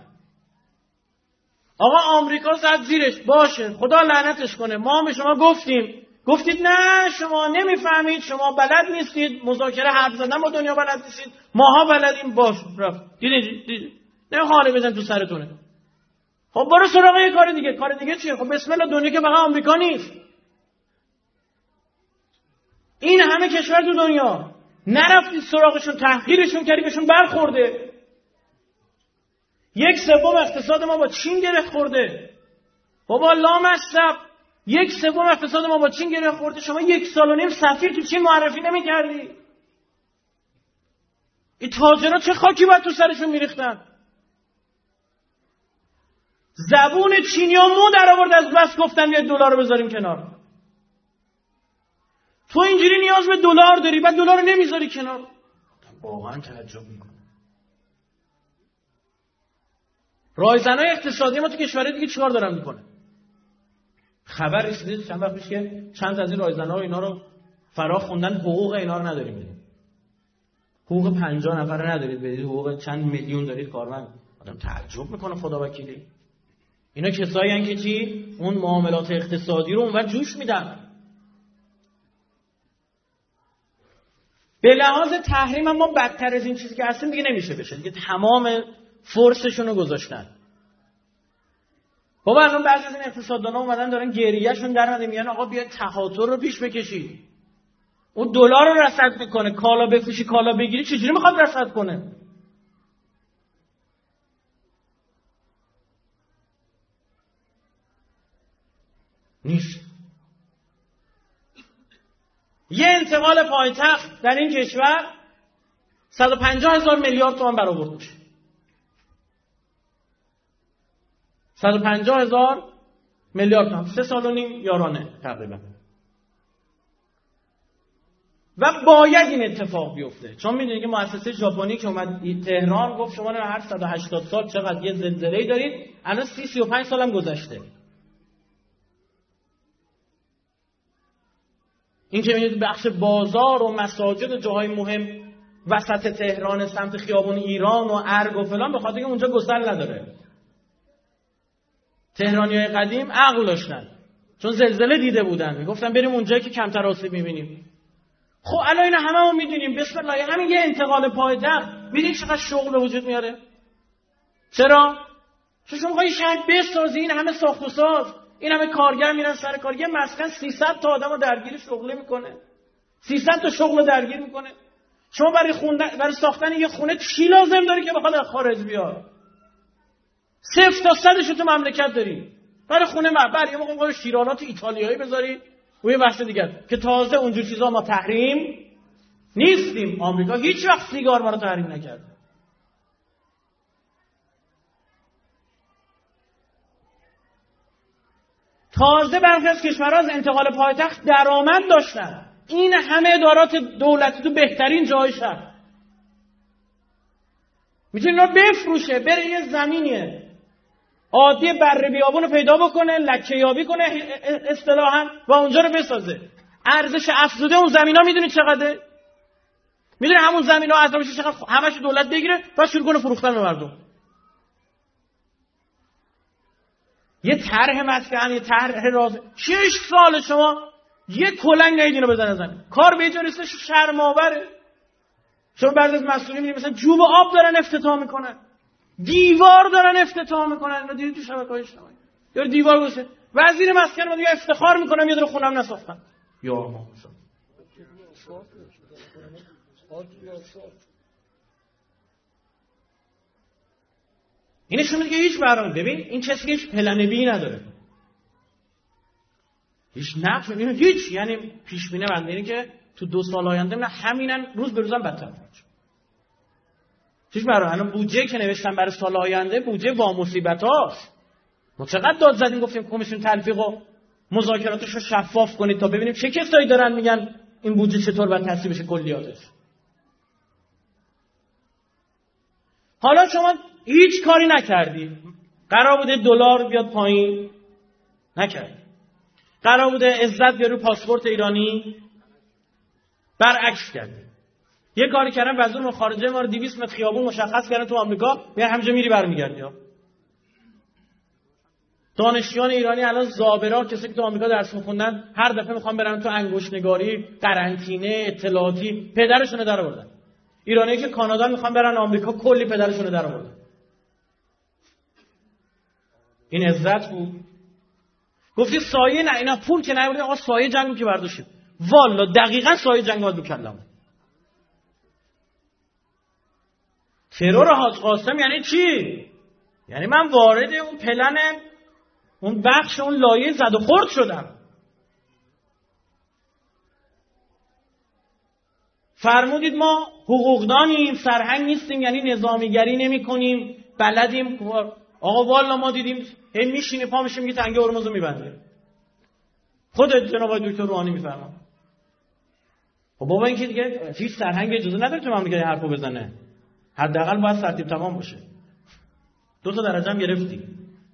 آقا آمریکا زد زیرش، باشه خدا لعنتش کنه، ما هم به شما گفتیم گفتید نه شما نمیفهمید، شما بلد نیستید، مذاکره حرف زدن با دنیا بلد نیستید، ماها بلدیم. باش رفت. دیدید دیدید نه خاله بزن تو سرتونه. خب برو سراغ یه کار دیگه. کار دیگه چیه؟ خب بسم الله، دنیا که فقط آمریکا نیست. این همه کشور تو دنیا نرفتید سراغشون، تحقیرشون کردید، بهشون برخورده. یک سوم اقتصاد ما با چین گره خورده. بابا لامصب، یک سوم اقتصاد ما با چین گره خورده. شما یک سال و نیم سفیر تو چین معرفی نمی‌کردی. این تاجرها چه خاکی باید تو سرشون میریختن؟ زبون چینی‌ها مو در آورد از بس گفتن یه دلار رو بذاریم کنار. تو اینجوری نیاز به دلار داری، بعد دلار رو نمیذاری کنار. واقعا تعجب میکنه. رایزنای اقتصادی ما تو کشورهای دیگه چیکار دارن میکنه؟ خبر رسیده چند وقت پیش که چند از این رایزن‌ها اینا رو فرا خوندن، حقوق اینا رو نداریم بدیم. حقوق پنجاه نفر رو ندارید بدید، حقوق چند میلیون دارید کارمند. آدم تعجب میکنه خدا وکیلی. اینا کسایی هستن که چی؟ اون معاملات اقتصادی رو اونور جوش میدن. به لحاظ تحریم ما بدتر از این چیزی که هستیم دیگه نمیشه بشه. دیگه تمام فرصشون رو گذاشتن. بابا الان بعضی از این اقتصاددانا اومدن دارن گریه‌شون در میاد، میگن آقا بیا تهاتر رو پیش بکشید. اون دلار رو رصد میکنه، کالا بفروشی کالا بگیری، چجوری میخواد رصد کنه؟ نیست. یه انتقال پایتخت در این کشور صد و پنجاه هزار میلیارد تومان برآورد میشه. صد و پنجاه هزار میلیارد تومان، سه سال و نیم یارانه تقریبا. و باید این اتفاق بیفته، چون میدونید که مؤسسه ژاپنی که اومد تهران گفت شما هر صد و هشتاد سال چقدر یه زلزله‌ای دارید، الان سی سی و پنج سالم گذشته. این که می‌بینید بخش بازار و مساجد و جاهای مهم وسط تهران سمت خیابون ایران و ارگ و فلان، به خاطر اینکه اونجا گسل نداره. تهرانیای قدیم عقل داشتن، چون زلزله دیده بودن، میگفتن بریم اونجایی که کمتر آسیب می‌بینیم. خب الان اینا هممون می‌دونیم، بسم الله، همین یه انتقال پایتخت ببینید چقدر شغل به وجود میاره. چرا؟ چون شما می‌خواید شهر بسازی، این همه ساخت و ساز، این همه کارگر میرن سر کار، یه مسکن سیصد تا آدمو درگیر شغله میکنه، سیصد تا شغل درگیر میکنه. شما برای خوندن، برای ساختن یه خونه چی لازم داری که بخواد از خارج بیاد؟ صفر تا صدش تو مملکت داری. برای خونه معبر یه موقع شیرانات ایتالیایی بذاری و یه بحث دیگه که تازه اونجور چیزا ما تحریم نیستیم. آمریکا هیچ وقت سیگار ما رو تحریم نکرده. تازه برخی از کشورها از انتقال پایتخت درآمد داشتن. این همه ادارات دولتی تو بهترین جای شهر میتونه اینا بفروشه، بره یه زمینیه عادی بره بیابون رو پیدا بکنه، لکه یابی کنه اصطلاحاً و اونجا رو بسازه. ارزش افزوده اون زمینا میدونید چقدره؟ میدونی همون زمینا ارزشش چقدر؟ همش دولت بگیره و شروع کنه فروختن به مردم. یه طرح مسکن، یه طرح راز، شش سال شما یه کلنگ نهید اینو بزنه زمین. کار به جای رسیدش شرم‌آوره. شما بعضی از مسئولین می‌بینید مثلا جوب آب دارن افتتاح میکنن، دیوار دارن افتتاح میکنن. اینو دیدید تو شبکه‌های اجتماعی؟ یا دیوار گوشه وزیر مسکن ما دیگه افتخار میکنم یه دونه خونم نساختن. یا ما این نشون میده که هیچ برنامه، ببین این کسی هیچ پلن بی نداره، هیچ نقش، هیچ، یعنی پیش بینی بنده اینه که تو دو سال آینده نه همینن روز به روزم بدتر میشه. هیچ برنامه. الان بودجه که نوشتن برای سال آینده بودجه با مصیبتاست. ما چقدر داد زدیم گفتیم کمیسیون تلفیق و مذاکراتش رو شفاف کنید تا ببینیم چه کسایی دارن میگن این بودجه چطور باید تصویب بشه کلیاتش. حالا شما هیچ کاری نکردی. قرار بوده دلار بیاد پایین، نکردی. قرار بوده عزت بیاد رو پاسپورت ایرانی، برعکس کردی. یه کاری کردن وزیر خارجه ما رو دویست متر خیابون مشخص کردن تو آمریکا، میگن همینجا میری برمیگردی. دانشجویان ایرانی الان زابرا، کسی که تو آمریکا درس می‌خوندن، هر دفعه میخوان برن تو انگشت‌نگاری، قرنطینه، اطلاعاتی، پدرشون رو درآوردن. ایرانیایی که کانادا میخوان برن آمریکا، کلی پدرشون رو درآوردن. این عزت بود. گفتی سایه نه، اینا پول که نه، آقا سایه جنگو که برداشتیم. والا دقیقاً سایه جنگ بود کلام. ترور حاج قاسم یعنی چی؟ یعنی من وارد اون پلن، اون بخش، اون لایه زد و خورد شدم. فرمودید ما حقوقدانیم، سرهنگ نیستیم، یعنی نظامیگری نمی کنیم، بلدیم. آقا والا ما دیدیم هی میشینه پا میشه میگه تنگه هرمز رو میبنده. خودت جناب آقای دکتر روحانی میفرما. خب بابا این که دیگه هیچ سرهنگ اجازه نداره تو مملکت حرفو بزنه. حداقل باید ترتیب تمام باشه. دو تا درجه هم گرفتی.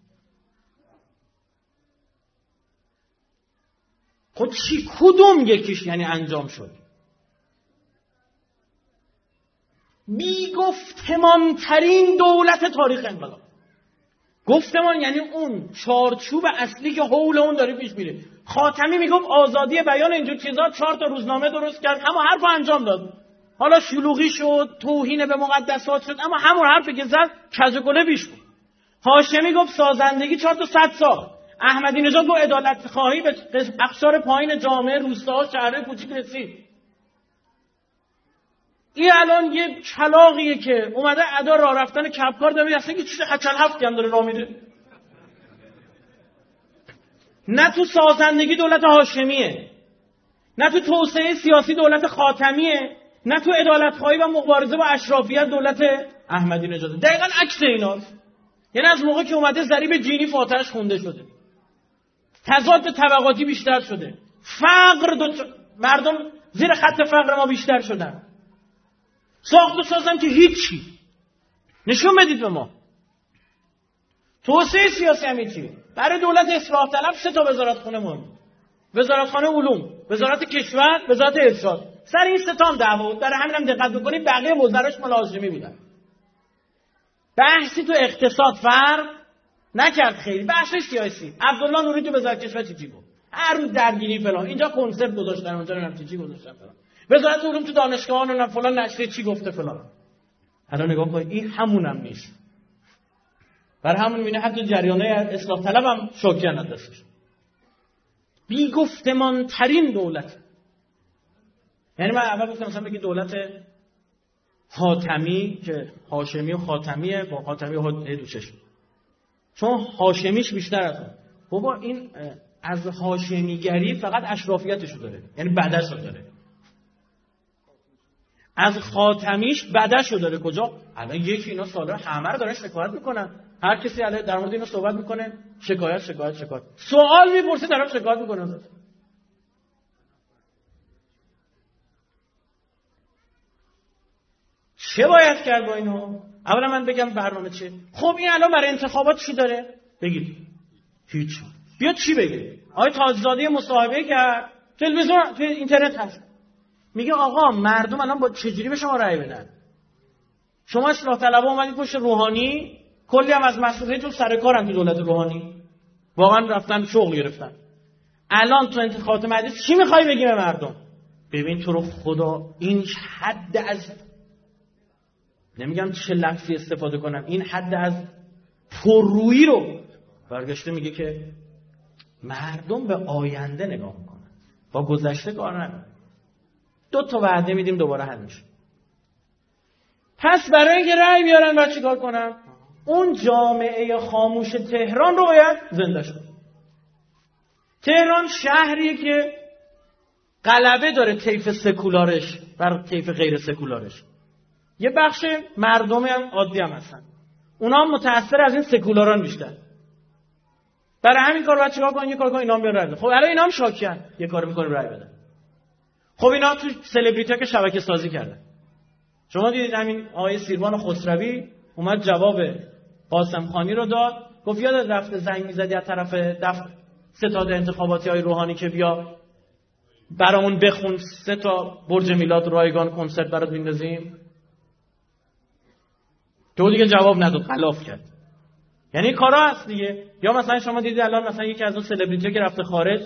خب چی کدوم یکیش یعنی انجام شد؟ بی گفتمان ترین دولت تاریخ انقلاب. گفتمان یعنی اون چارچوب اصلی که حول اون داره پیش میره. خاتمی میگفت آزادی بیان، اینجور چیزا، چهار تا روزنامه درست کرد، اما حرفو انجام داد. حالا شلوغی شد، توهین به مقدسات شد، اما همون حرفی که زد کج و کله بیش بود. هاشمی گفت سازندگی، چهار تا صد سال. احمدی نژاد گفت عدالت خواهی به اقشار پایین جامعه، روستاها، شهرهای کوچیک رسید. این الان یه کلاغیه که اومده ادا راه رفتن کپکار داره، اصلا که چیز هچل هفتی هم داره راه میره. نه تو سازندگی دولت هاشمیه، نه تو توسعه سیاسی دولت خاتمیه، نه تو عدالت خواهی و مبارزه با اشرافیت دولت احمدی نژاد. دقیقاً عکس ایناست. یعنی از موقع که اومده ضریب جینی فاتحش خونده شده، تضاد طبقاتی بیشتر شده، فقر دو... مردم زیر خط فقر ما بیشتر شدن. ساخت و سازم که هیچی. نشون بدید به ما. توسعه سیاسی هم هیچی. برای دولت اصلاح طلب سه تا وزارت خونه مهم. وزارتخانه علوم، وزارت کشور، وزارت ارشاد. سر این سه تا هم دعوا بود. برای همین هم دقت بکنید بقیه وزراش مال هاشمی بودن. بحثی تو اقتصاد فرق نکرد خیلی. بحث سیاسی. عبدالله نوری تو وزارت کشور چی چی بود؟ هر روز درگیری فلان. اینجا کنسرت گذاشتن، اونجا نمیدونم چی چی گذاشتن فلان. وزارت علوم تو دانشگاهان و فلان نشریه چی گفته فلان. الان نگاه کنید این همونم نیست. بر همون میبینه حتی جریانه اصلاح طلب هم شوکه نداشت. بی گفتمان ترین دولت. یعنی من اول گفتم مثلا بگی دولت حاتمی که هاشمی و خاتمیه، با خاتمی و هدوشش، چون هاشمیش بیشتر از اون. بابا این از هاشمیگری فقط اشرافیتشو داره، یعنی بدشو داره. از خاتمیش بدشو داره. کجا؟ الان یکی اینا سالا همه رو داره شکایت میکنن. هر کسی الان در مورد اینو صحبت میکنه، شکایت شکایت شکایت. سوال میپرسه طرف شکایت میکنه. چه باید کرد با اینو؟ اولا من بگم برنامه چیه. خب این الان برای انتخابات چی داره؟ بگید. هیچ. بیا چی بگید؟ آقای تاجزاده مصاحبه کرد، تلویزیون، تو اینترنت هست. میگه آقا مردم الان با چجوری به شما رأی بدن؟ شما اصلاح طلبها اومدید پشت روحانی، کلی هم از مسئولیتون سر کارن تو دولت روحانی. واقعا رفتن شغل گرفتن. الان تو انتخابات مجلس چی میخوای بگی به مردم؟ ببین تو رو خدا این حد از، نمیگم چه لفظی استفاده کنم، این حد از پررویی رو برگشته میگه که مردم به آینده نگاه میکنن، با گذشته کار ندارن. دو تا وعده میدیم دوباره حل میشه. پس برای اینکه رأی بیارن باید چیکار کنن؟ اون جامعه خاموش تهران رو باید زنده شد. تهران شهریه که غلبه داره طیف سکولارش بر طیف غیر سکولارش. یه بخش مردم هم عادی هم هستن، اونا هم متأثر از این سکولاران بیشتر. برای همین کار باید چیکار کنن؟ یه کار کنن اینا هم بیان رأی بدن. خب الان اینا هم شاکیان، یه کار میکنیم رأی بدن. خب اینا تو سلبریتی ها که شبکه سازی کردن. شما دیدید همین آقای سیروان خسروی اومد جواب قاسم خانی رو داد، گفت یاد رفته زنگ میزدی از طرف دفتر ستاد انتخاباتی های روحانی که بیا برامون بخون سه تا برج میلاد رایگان کنسرت برات میندازیم. تو دیگه جواب نداد، خلاف کرد. یعنی این کارا هست دیگه. یا مثلا شما دیدید الان مثلا یکی از اون سلبریتی که رفته خارج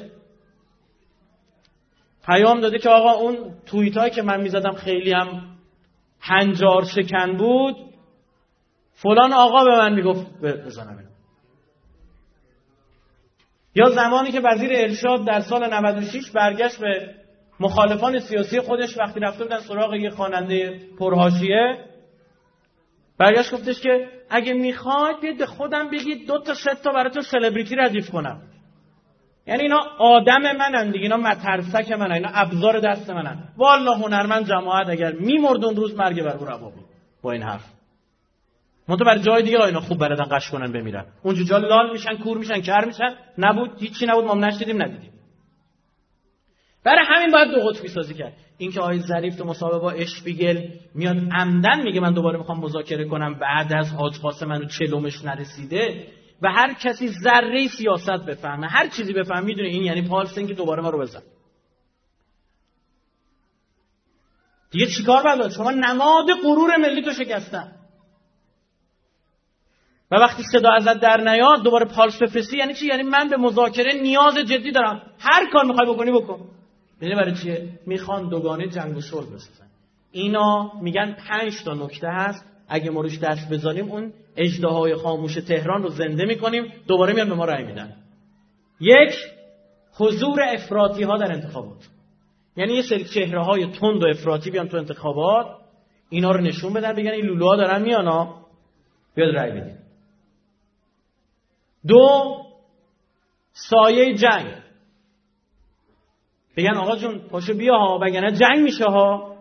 پیام داده که آقا اون توییتایی که من میزدم خیلی هم هنجار شکن بود، فلان آقا به من میگفت بزنم اینو. یا زمانی که وزیر ارشاد در سال نود و شش برگشت به مخالفان سیاسی خودش وقتی رفته بودن سراغ یه خواننده پرحاشیه، برگشت گفتش که اگه میخواید بیاید به خودم بگید دو تا سه تا براتون سلبریتی ردیف کنم. یعنی اینا آدم منن دیگه، اینا مترسک منن، اینا ابزار دست منن. والله هنرمند جماعت اگر میمرد اون روز مرگ بر او روا بود با این حرف. منتها برای جای دیگه اینا خوب بلدن قش کنن بمیرن. اونجا جا لال میشن، کور میشن، کر میشن. نبود، هیچی نبود، ما نشدیدیم ندیدیم. برای همین باید دو قطبی سازی کرد. اینکه آقای ظریف تو مصاحبه با اشپیگل میاد عمدن میگه من دوباره میخوام مذاکره کنم بعد از حاج قاسم منو چلومش نرسیده و هر کسی ذره سیاست بفهمه، هر چیزی بفهمه، میدونه این یعنی پالسن که دوباره ما رو بزن. دیگه چیکار باید؟ شما نماد غرور ملی تو شکستن. و وقتی صدا ازت در نیاد دوباره پالس بفرستی یعنی چی؟ یعنی من به مذاکره نیاز جدی دارم، هر کار میخوای بکنی بکن. یعنی برای چیه؟ میخوان دوگانه جنگ و صلح بسازن. اینا میگن پنج تا نکته هست، اگه ما روش دست بزنیم اون اژدهای خاموش تهران رو زنده میکنیم، دوباره میان به ما رأی میدن. یک، حضور افراطی ها در انتخابات. یعنی یه سری چهره های تند و افراطی بیان تو انتخابات، اینا رو نشون بدن، بگن این لولوها دارن میان ها، بیاد رأی بدید. دو، سایه جنگ. بگن آقا جون پاشو بیا ها، وگرنه جنگ میشه ها.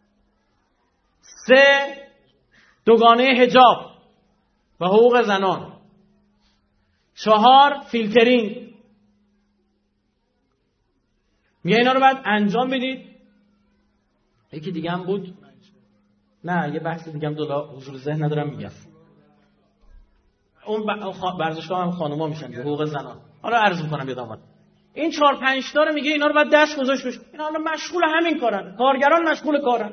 سه، دوگانه حجاب و حقوق زنان. چهار، فیلترینگ. میگه اینا رو باید انجام بدید. یکی دیگه هم بود، نه یه بحث دیگه هم دولا حضور ذهن ندارم میگم. اون ورزشگاه هم خانوما میشن که حقوق زنان. حالا عرض میکنم بیاد آمد. این چهار پنج تا رو میگه اینا رو باید دست گذاشت بشه. اینا حالا مشغول همین کارن، کارگران مشغول کارن.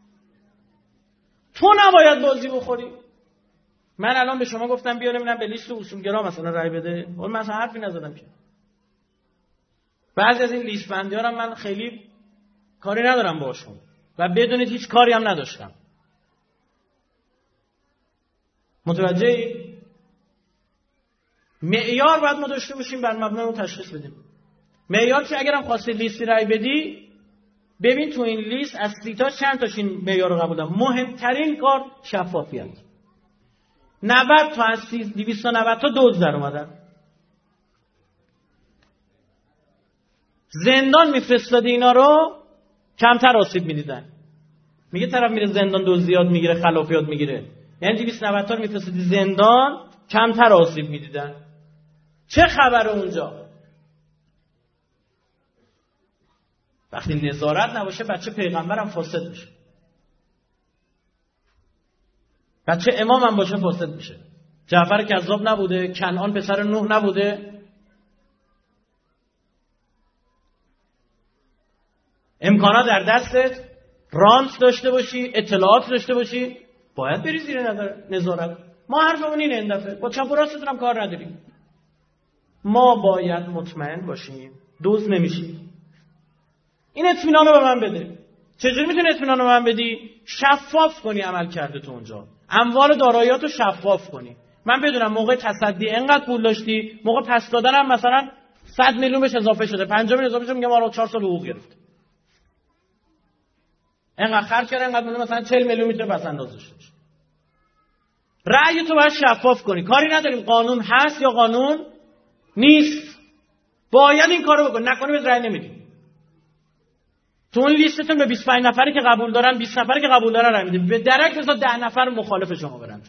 تو نباید بازی بخوری. من الان به شما گفتم بیا نمیدونم به لیست اصولگرا مثلا رای بده، اون مثلا حرفی نزدم که. بعضی از این لیست بندی‌ها رو من خیلی کاری ندارم باشون و بدونید هیچ کاری هم نداشتم. متوجهی؟ معیار باید ما داشته باشیم، بر مبنای اون تشخیص بدیم. معیار که اگرم خواستی لیستی رای بدی، ببین تو این لیست از سی تا چند تاش این معیار رو قبول دارن. مهمترین کار شفافیت. نود تا از دویست و نود تا دزد در اومدن. زندان میفرستاده اینا رو، کمتر آسیب میدیدن. میگه طرف میره زندان دزدیات میگیره، خلافیات میگیره. یعنی دویست و نود تا رو میفرستادی زندان، کمتر آسیب میدیدن. چه خبره اونجا؟ وقتی نظارت نباشه بچه پیغمبرم فاسد میشه، بچه امام هم باشه فاسد میشه. جعفر کذاب نبوده، کنعان پسر نوح نبوده. امکانات در دستت، رانت داشته باشی، اطلاعات داشته باشی، باید بری زیر نظارت. ما حرفمون اینه این دفعه، با چپ و راستتون هم کار نداریم. ما باید مطمئن باشیم دوز نمیشیم. این اطمینان رو به من بده. چجوری میتونی اطمینان رو به من بدی؟ شفاف کنی عمل کرده تو اونجا، اموال داراییات رو شفاف کنی. من بدونم موقع تصدی اینقدر پول داشتی، موقع پس دادن هم مثلا صد میلیون بهش اضافه شده، پنجاه میلیون اضافه شده، میگم آره چهار سال حقوق گرفت. اینقدر خرج کرد، اینقدر مثلا چهل میلیون میتونه پس انداز داشته باشه. رأی تو باید شفاف کنی. کاری نداریم قانون هست یا قانون نیست، باید این کارو بکن. نکنی بهت رأی نمیدیم. تو اون لیستتون به بیست و پنج نفری که قبول دارن، بیست نفری که قبول دارن رأی میدیم. به درک بذار ده نفر مخالف شما برن.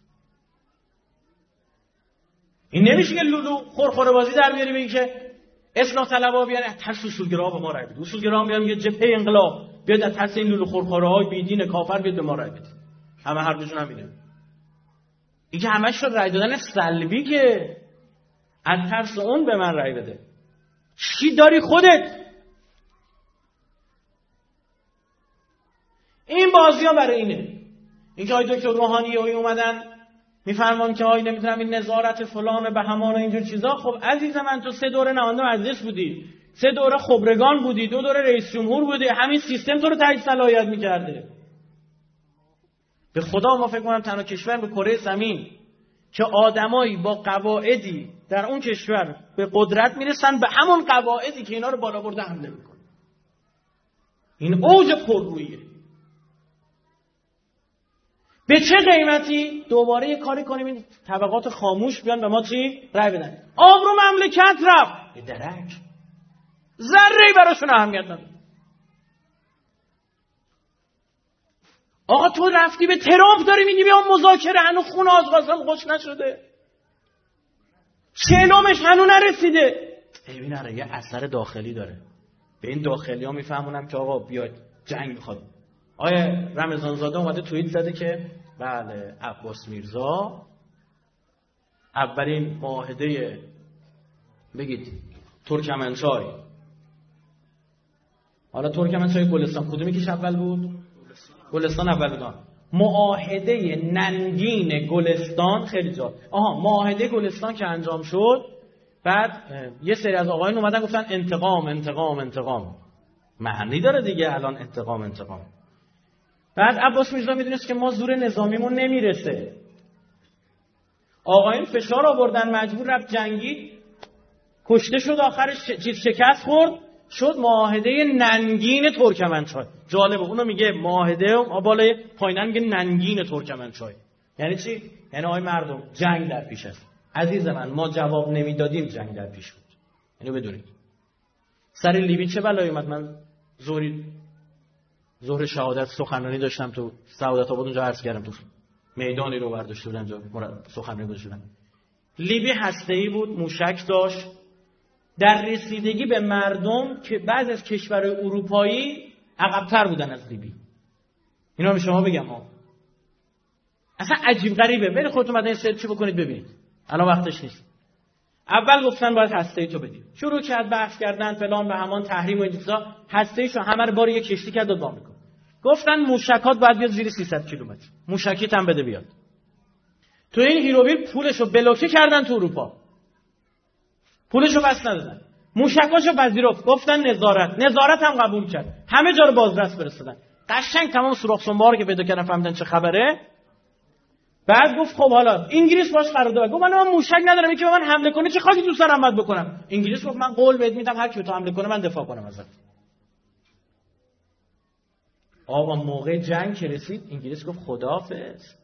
این نمیشه که لولو خورخوره بازی در بیاری بگی که اصلاح طلبها بیان ترس اصولگرا به ما رأی بدید. اصولگرا بیان میگه جبهه انقلاب بیاد از ترس این لولو خورخوره‌های بیدین کافر بیاد به ما رأی بدید. همه حرفشون همینه. این که همش شد رأی دادن سلبی، که از ترس اون به من رأی بده. چی داری خودت؟ این بازی ها برای اینه. این که آقای دکتر روحانی اومدن میفرمان که آی نمیدونم این نظارت فلان به همان و اینجور چیزا. خب عزیز من تو سه دوره نماینده مجلس بودی، سه دوره خبرگان بودی، دو دوره رئیس جمهور بودی، همین سیستم تو رو تایید صلاحیت میکرده. به خدا ما فکر کنم تنها کشور به کره زمین که آدمایی با قواعدی در اون کشور به قدرت میرسن به همون قواعدی که اینا رو بالا برده حمله میکنه. این اوج پرروییه. به چه قیمتی؟ دوباره یه کاری کنیم این طبقات خاموش بیان به ما چی؟ رای بدن. آبرو مملکت رفت. به درک. ذره‌ای براشون اهمیت نداره. آقا تو رفتی به ترامپ داری میگی بیا مذاکره، هنوز خون آزغازل خوش نشده. چلومش هنوز نرسیده. ببین آره یه اثر داخلی داره. به این داخلی ها میفهمونم که آقا بیاد جنگ میخواد. آیا رمضان زاده اومده توییت زده که بله عباس میرزا اولین معاهده بگید ترکمنچای، حالا ترکمنچای گلستان کدومی که اول بود؟ گلستان اول بود. معاهده ننگین گلستان خیلی جا. آها معاهده گلستان که انجام شد، بعد یه سری از آقایون اومدن گفتن انتقام انتقام انتقام. معنی داره دیگه الان انتقام انتقام. بعد عباس میرزا میدونست که ما زور نظامیمون نمیرسه. آقایون فشار آوردن، مجبور رفت جنگید، کشته شد، آخرش چیز شکست خورد، شد معاهده ننگین ترکمنچای. جالبه اونو میگه معاهده بالای پایینن میگه ننگین ترکمنچای. یعنی چی؟ یعنی آقای مردم جنگ در پیش است. عزیز من ما جواب نمیدادیم جنگ در پیش بود. اینو بدونید. سر لیبی چه بلایی اومد؟ من زوری ظهر شهادت سخنرانی داشتم تو سعادت آباد، اونجا عرض کردم تو میدانی رو برداشته بودن اونجا سخنرانی گذاشتن. لیبی هسته‌ای بود، موشک داشت. در رسیدگی به مردم که بعضی از کشورهای اروپایی عقب‌تر بودن از لیبی. اینا رو شما بگم ها. اصلا عجیب غریبه. برید خودتون بعد این سرچ بکنید ببینید. الان وقتش نیست. اول گفتن باید هسته‌ای تو بدید. شروع کرد بحث کردن فلان به همان تحریم و این چیزا. هسته‌ایشو همه رو بار یک کشتی کرد داد آمریکا. گفتن موشکات باید بیاد زیر سیصد کیلومتر. موشکیت هم بده بیاد. تو این هیروویر پولشو بلوکه کردن تو اروپا. پولشو پس ندادن. موشکاشو پذیرفت. گفتن نظارت. نظارت هم قبول کرد. همه جا رو بازرس فرستادن. قشنگ تمام سوراخ سنبار که پیدا کردن فهمیدن چه خبره. بعد گفت خب حالا انگلیس باش قرارداد. گفت من موشک ندارم، یکی به من حمله کنه چه خاکی تو سرم باید بکنم. انگلیس گفت من قول بهت میدم هر کی تو حمله کنه من دفاع کنم ازت. آقا موقع جنگ که رسید انگلیس گفت خداحافظ.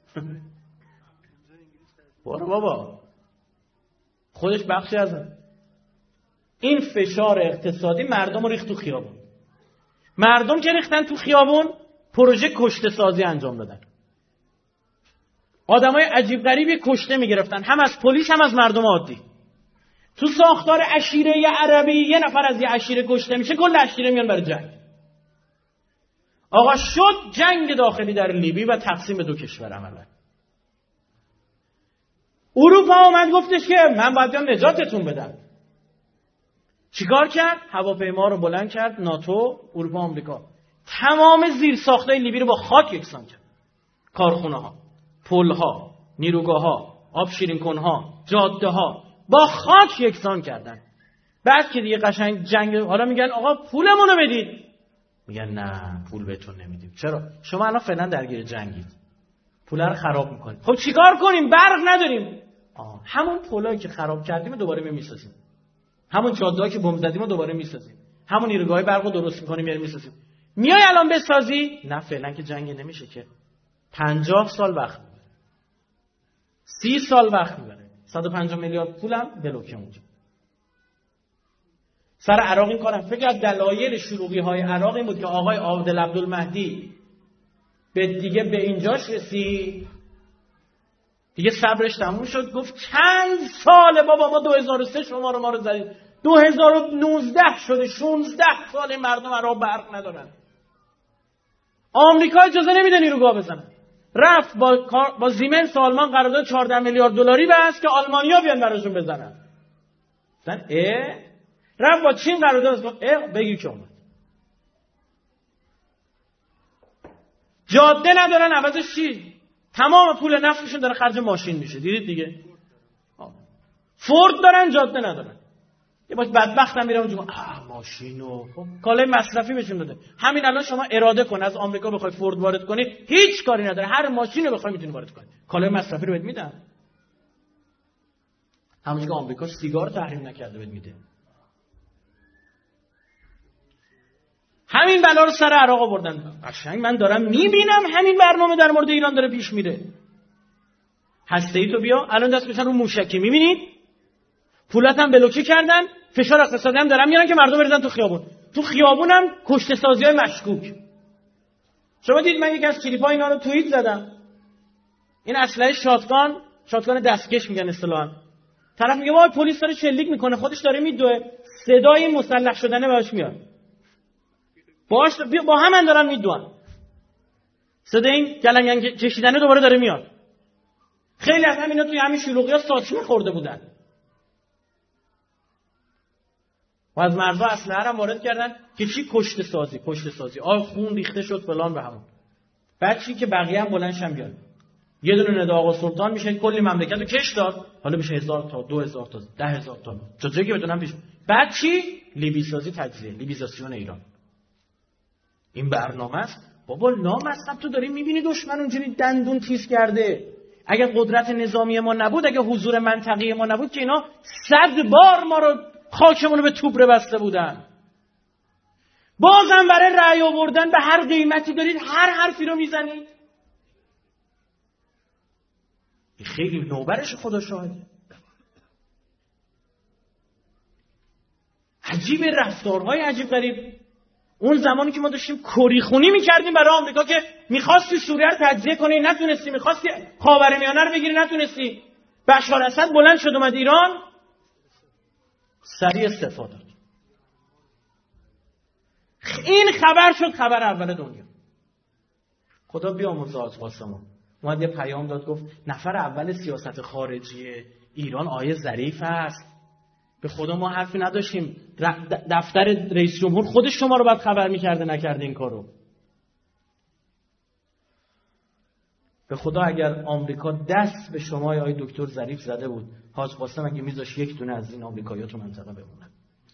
برو بابا. خودش بخشی از این فشار اقتصادی مردم رو ریخت تو خیابون. مردم که ریختن تو خیابون پروژه کشته سازی انجام دادن. آدمای عجیب غریبی کشته میگرفتن، هم از پلیس هم از مردم عادی. تو ساختار عشیره عربی یه نفر از یه عشیره کشته میشه، کل عشیره میان برای جنگ. آقا شد جنگ داخلی در لیبی و تقسیم به دو کشور عملا. اروپا اومد گفتش که من باید بیام نجاتتون بدم. چیکار کرد؟ هواپیما رو بلند کرد، ناتو، اروپا، آمریکا. تمام زیرساختای لیبی رو با خاک یکسان کرد. کارخونه‌ها، پل‌ها، نیروگاه‌ها، آب شیرین کن‌ها، جاده‌ها با خاک یکسان کردن. بعد که دیگه قشنگ جنگ، حالا میگن آقا پولمون رو بدید. میگن نه پول بهتون نمیدیم. چرا؟ شما الان فعلا درگیر جنگید. پول رو خراب میکنید. خب چیکار کنیم؟ برق نداریم. آه. همون پلایی که خراب کردیم دوباره میسازیم. همون جاده‌ها که بمب زدیم دوباره میسازیم. همون نیروگاه برقو درست میکنیم میاریم میسازیم. میای الان بسازی؟ نه فعلا که جنگ نمیشه که. پنجاه سال وقت میبره. سی سال وقت میبره. صد و پنجاه میلیارد پولم بلوکه اونجا. سر عراق این کارم فکر از دلایل شلوغی های عراق این بود که آقای عادل عبدالمهدی به دیگه به اینجاش رسید، دیگه صبرش تموم شد، گفت چند ساله بابا ما دو هزار و سه شما رو ما رو زدید، دو هزار و نوزده شده، شانزده سال مردم عراق برق ندارن. آمریکا اجازه نمیده نیروگاه بزنن. رفت با با زیمنس آلمان قرارداد چهارده میلیارد دلاری بست که آلمانیا بیان براشون بزنن. مثلا اه رفت با چین قرارداد بست، اه بگی که اومد. جاده ندارن عوضش چی؟ تمام پول نفتشون داره خرج ماشین میشه. دیدید دیگه؟ فورد دارن، جاده ندارن. یه باش بدبختم میره اونجا آ ماشین و خب کالای مصرفی بهشون داده. همین الان شما اراده کن از آمریکا بخوای فورد وارد کنی، هیچ کاری نداره. هر ماشین رو بخوای میتونی وارد کنی. کالای مصرفی رو بهت میدن. همونجوری که آمریکا سیگار تحریم نکرده بهت میده. همین بلا رو سر عراق آوردن. قشنگ من دارم میبینم همین برنامه در مورد ایران داره پیش میره. هسته‌ای تو بیا، الان دست میزنن رو موشکی، میبینید؟ پولت هم بلوکه کردن، فشار اقتصادی هم دارن میارن که مردم بریزن تو خیابون. تو خیابون هم کشته سازی‌های مشکوک. شما دید من یکی از کلیپ‌ها اینا رو توییت زدم. این اسلحه شاتگان، شاتگان دستکش میگن اصطلاحاً. طرف میگه وای پلیس داره شلیک میکنه، خودش داره میدوه، صدای مسلح شدنه بهش میاد. باش با همن دارن میدوان. صدای این گلنگن کشیدنه دوباره داره میاد. خیلی از همینا توی همین شلوغی‌ها ساچمه خورده بودن. و از مرزها اسلحه هم وارد کردن که چی کشته سازی، کشته سازی. آه خون ریخته شد فلان به همون. بعد چی که بقیه هم بلندشن بیان. یه دونه ندا آقا سلطان میشه کلی مملکت رو کش داد، حالا میشه هزار تا، دو هزار تا، ده هزار تا. چطوری که بتونن پیش. بعد چی؟ لیبی سازی تجزیه، لیبیزاسیون ایران. این برنامه است. بابا لامصب تو داری میبینی دشمن اونجوری دندون تیز کرده. اگر قدرت نظامی ما نبود، اگر حضور منطقی ما نبود که اینا صد بار ما رو خاکمون رو به توبره بسته بودن. بازم برای رأی آوردن به هر قیمتی دارید هر حرفی رو میزنید. خیلی نوبرش خدا شاهده. عجیب رفتارهای عجیب غریب. اون زمانی که ما داشتیم کری خونی میکردیم برای آمریکا که میخواستی سوریه رو تجزیه کنی نتونستی، میخواستی خاورمیانه رو بگیری نتونستی، بشار اسد بلند شد اومد ایران، سریع استفاده داد. این خبر شد خبر اول دنیا. خدا بیامرزه از قاسمون. اومد یه پیام داد گفت نفر اول سیاست خارجی ایران آیه ظریف است. به خدا ما حرفی نداشتیم. دفتر رئیس جمهور خودش شما رو بعد خبر میکرده نکرده این کارو. به خدا اگر آمریکا دست به شما یا دکتر ظریف زده بود، حاج قاسم اگه میذاش یک دونه از این آمریکایی‌ها تو منطقه بمونه.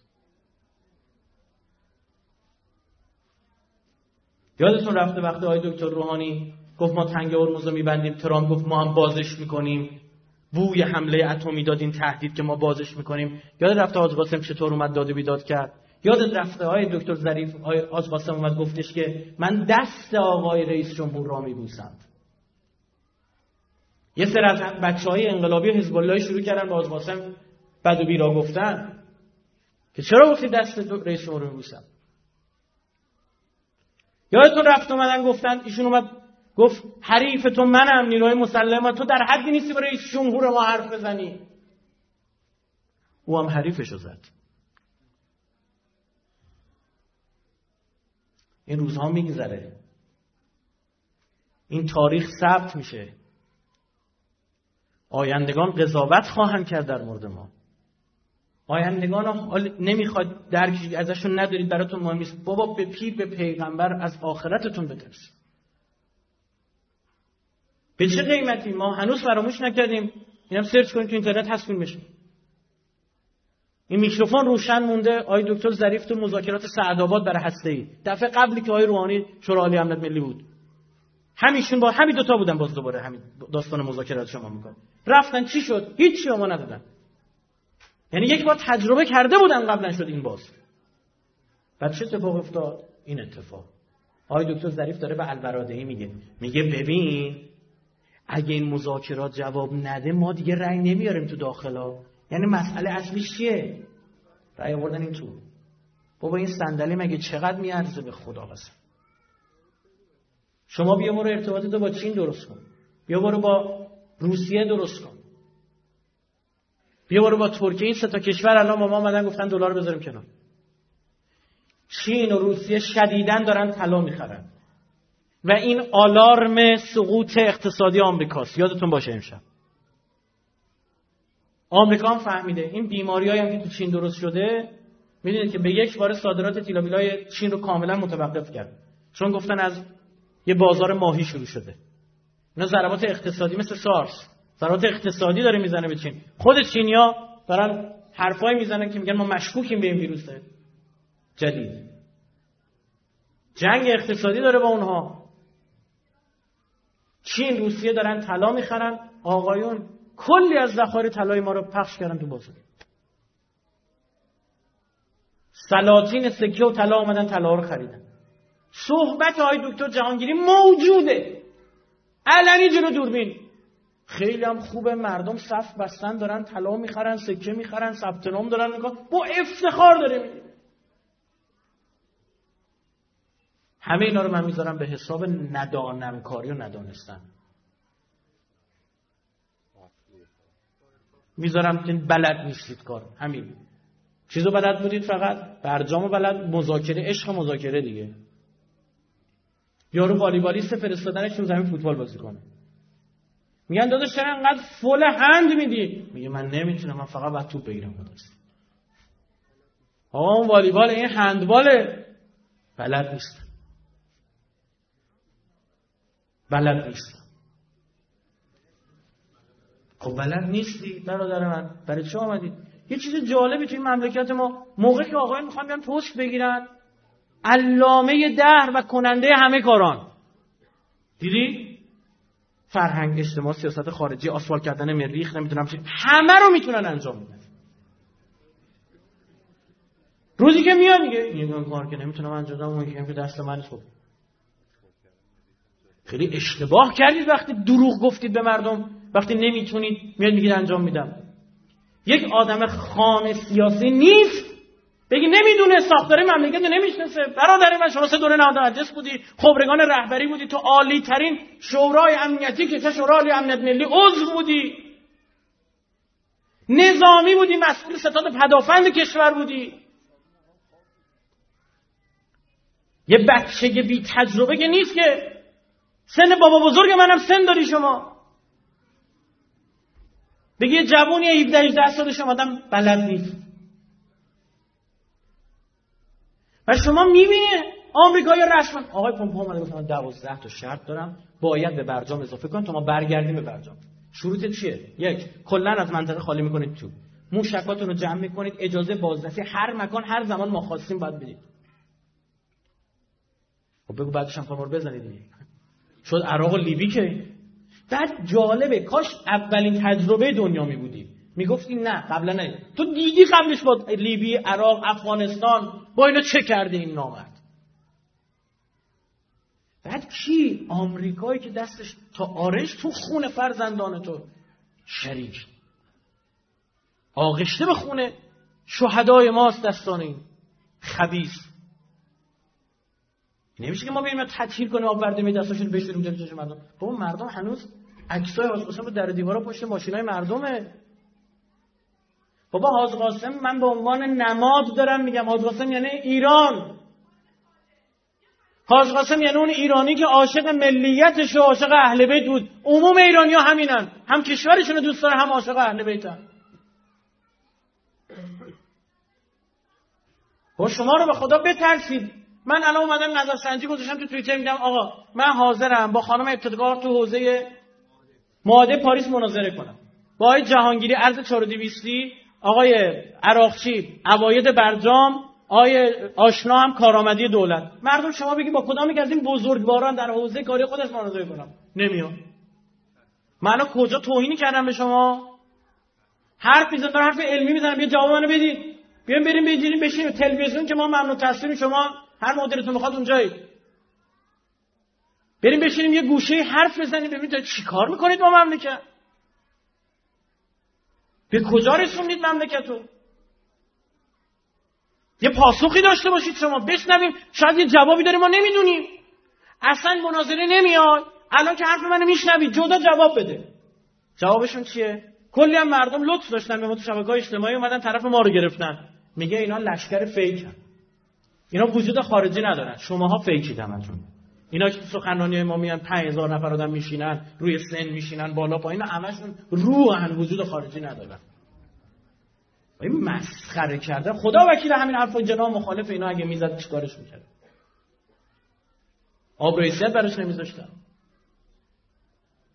یادتون رفته وقتی آقای دکتر روحانی گفت ما تنگ هرمز رو میبندیم، ترامپ گفت ما هم بازش میکنیم، بوی حمله اتمی داد این تهدید که ما بازش میکنیم. یاد رفته حاج قاسم چطور اومد داد و بیداد کرد؟ یادت رفته آقای دکتر ظریف آقای حاج قاسم اومد گفتش که من دست آقای رئیس جمهور را میبوسم. یه سری از بچهای انقلابی حزب الله شروع کردن با حاج قاسم بد و بیرا گفتن که چرا گفتی دست رئیس جمهور رو میبوسم؟ یادتون رفت اومدن گفتن، ایشون اومد گفت حریف تو منم، نیروهای مسلح ما، تو در حدی نیستی برای رئیس جمهور ما حرف بزنی. او هم حریفشو زد. این روزها میگذره، این تاریخ ثبت میشه، آیندگان قضاوت خواهند کرد در مورد ما. آیندگان نمیخواد درکی ازشون ندارید، براتون مهم نیست. بابا به پیر به پیغمبر از آخرتتون بترسید. به چه قیمتی؟ ما هنوز فراموش نکردیم. اینم سرچ کنید تو اینترنت هست فیلمش. این میکروفون روشن مونده آقای دکتر ظریف تو مذاکرات سعدآباد برای هسته‌ای، دفعه قبلی که آقای روحانی شورای عالی امنیت ملی بود، همیشون با همین دوتا بودن. باز دوباره همین داستان مذاکرات شما میکنه. رفتن چی شد؟ هیچی به ما ندادن. یعنی یک بار تجربه کرده بودن قبلا، شد این باز. بعد چه اتفاق افتاد؟ این اتفاق. آقای دکتر ظریف داره به البرادعی میگه میگه ببین اگه این مذاکرات جواب نده ما دیگه رأی نمیاریم تو داخلا. یعنی مسئله اصلیش چیه؟ رأی آوردن این تو. بابا این صندلی مگه چقدر میارزه به خدا قسم؟ شما بیا برو ارتباطتو با چین درست کن، بیا برو با روسیه درست کن، بیا برو با ترکیه. این سه تا کشور الان ما اومدن گفتن دلار بذاریم کنار. چین و روسیه شدیداً دارن طلا میخرن و این آلارم سقوط اقتصادی آمریکاست. یادتون باشه امشب آمریکا هم فهمیده این بیماریایی هم که تو چین درست شده، میدونید که به یک بار صادرات تیلامیلای چین رو کاملا متوقف کرد، چون گفتن از یه بازار ماهی شروع شده. اینا ضربات اقتصادی مثل سارس، ضربات اقتصادی داره میزنه به چین. خود چینیا دارن حرفایی میزنن که میگن ما مشکوکیم به این ویروس جدید. جنگ اقتصادی داره با اونها. چین، روسیه دارن طلا میخرن، آقایون کلی از ذخایر طلای ما رو پخش کردن تو بازار. سلاطین سکه و طلا اومدن طلا رو خریدن. صحبت آقای دکتر جهانگیری موجوده علنی جلو دوربین. خیلی هم خوبه، مردم صف بستن دارن طلا میخرن، سکه میخرن، ثبت نام دارن میکنن، با افتخار داره میگه. همه اینا رو من میذارم به حساب ندانمکاری و ندانستن. میذارم که بلد نیستید کار. همین چیزو بلد بودید، فقط برجامو بلد، مذاکره، عشق مذاکره دیگه. یارو والیبالیست فرستادنش تو زمین فوتبال بازی کنه. میگن داداش چرا انقدر فول هند میدی؟ میگه من نمیتونم، من فقط باید توپ بگیرم. داداش آقا اون والیبال، این هندباله. بلد نیست. بلد نیست. خب بلد نیستی برادر من، برای چه آمدی؟ یه چیز جالبی توی مملکت ما، موقعی که آقایان میخوان بیان پست بگیرن، علامه دهر و کننده همه کاران، دیدی؟ فرهنگ، اجتماع، سیاست خارجی، آسفالت کردن مریخ، نمیدونم چی، همه رو میتونن انجام بدن. روزی که میاد میگه این کار که نمیتونم انجام بدم، اون که دست من نیست. خیلی اشتباه کردید وقتی دروغ گفتید به مردم. وقتی نمیتونید میاد میگید انجام میدم. یک آدم خام سیاسی نیست بگی نمیدونه، ساختار مملکت رو نمیشناسه. برادر من، شما سه دوره نهاد مجلس بودی، خبرگان رهبری بودی، تو عالی ترین شورای امنیتی که شورای عالی امنیت ملی عضو بودی، نظامی بودی، مسئول ستاد پدافند کشور بودی. یه بچه بی تجربه که نیست که. سن بابا بزرگ منم سن داری شما. بگی یه جوونی هفده هجده سال شما آدم بلد نیست. و شما میبینی آمریکایی رسما آقای پومپئو اومده گفت من دوازده تا شرط دارم باید به برجام اضافه کنید تا ما برگردیم به برجام. شروط چیه؟ یک، کلا از منطقه خالی میکنید، تو موشکاتون رو جمع میکنید، اجازه بازرسی هر مکان هر زمان ما خواستیم باید بدید. خب بگو بعدش هم کارو بزنید دیگه. شد عراق و لیبی که بعد جالبه، کاش اولین تجربه دنیا می بودی میگفتی نه قبلا نه. تو دیدی قبلش با لیبی، عراق، افغانستان با اینا چه کرده این نامرد. بعد کی؟ آمریکایی که دستش تا آرش تو خون فرزندان تو شریک، آغشته به خونه شهدای ماست دستان این خبیث. نمیشه که ما بریم تطهیر کنیم، آب بردیم دستاشون بشوریم در چشم مردم. بابا مردم هنوز عکسای حاج قاسم رو در دیوارا پشت ماشینای مردمه. بابا حاج قاسم، من به عنوان نماد دارم میگم، حاج قاسم یعنی ایران. حاج قاسم یعنی اون ایرانی که عاشق ملیتش و عاشق اهل بیت بود. عموم ایرانی‌ها همینن، هم کشورشون رو دوست دارن، هم عاشق اهل بیتن. با شما رو به خدا بترسید. من الان اومدم نظرسنجی گذاشتم تو توییتر، میگم آقا من حاضرم با خانم ابتکار تو حوزه معاهده پاریس مناظره کنم، با آقای جهانگیری ارز چهار و دویست، آقای عراقچی عواید برجام، آقای آشنا هم کارآمدی دولت. مردم شما بگید با کدام یک از این بزرگواران در حوزه کاری خودش مناظره کنم؟ نمیاد. من کجا توهینی کردم به شما؟ حرف میزنم، حرف علمی میزنم، یه جواب منو بدید. بیایم بریم بگیریم بشینیم تلویزیون که ما ممنوع تصویر، شما هر مدیرتون میخواد اونجایی. بریم بشینیم یه گوشه حرف بزنیم ببینید چی کار میکنید با مملکت. به کجا رسوندید مملکتو؟ یه پاسخی داشته باشید شما، بشنویم، شاید یه جوابی داره ما نمیدونیم. اصلا مناظره نمیاد. الان که حرف منو میشنوید جدا جواب بده. جوابشون چیه؟ کلی هم مردم لطف داشتن به ما تو شبکه‌های اجتماعی اومدن طرف ما رو گرفتن. میگه اینا لشکر فیکن، اینا وجود خارجی ندارن، شماها فیکید همتون. اینا که سخنرانی‌های ما میان پنج هزار نفر آدم میشینن، روی سن میشینن، بالا پایین، همشون روحن، وجود خارجی ندارن. این مسخره کرده. خدا وکیل همین حرفا جناب مخالف اینا اگه میزد چیکارش میکرد؟ آب رئیسیت براش نمیذاشتن.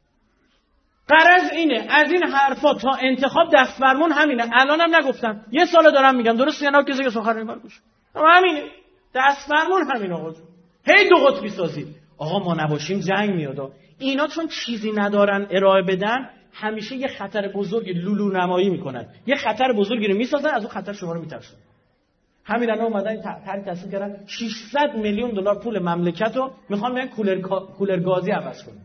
غرض اینه از این حرفا تا انتخاب دست فرمون همینه. الانم نگفتم، یه سال دارم میگم، درست یا نه؟ کسی که سخنرانی بر گوش همینه، دست فرمون همین. آقا هی دو قطبی سازی. آقا ما نباشیم جنگ میاد. اینا چون چیزی ندارن ارائه بدن، همیشه یه خطر بزرگی لولو نمایی میکنن، یه خطر بزرگی رو میسازن، از اون خطر شما رو میترسن. همین الان اومدن طرح تصمیم کردن ششصد میلیون دلار پول مملکت رو میخوان بیان کولر کولر گازی عوض کنن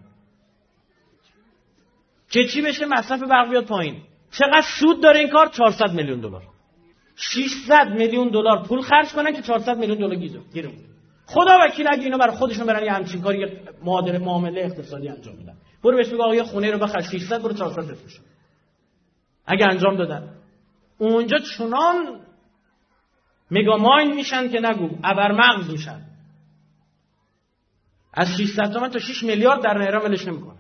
که چی بشه؟ مصرف برق بیاد پایین. چقدر سود داره این کار؟ چهارصد میلیون دلار. ششصد میلیون دلار پول خرج کنن که چهارصد میلیون دلار گیره. خدا وکیل اگه اینا برای خودشون برن یه همچین کاری، یه معادله معامله اقتصادی انجام بدن، برو بهش بگو آقا یه خونه رو بخر ششصد، برو چهارصد بفروش. اگه انجام دادن اونجا چنان مگا ماین میشن که نگو، ابرمغز میشن. از ششصد تومن تا شش میلیارد در ایران ولش نمیکنه.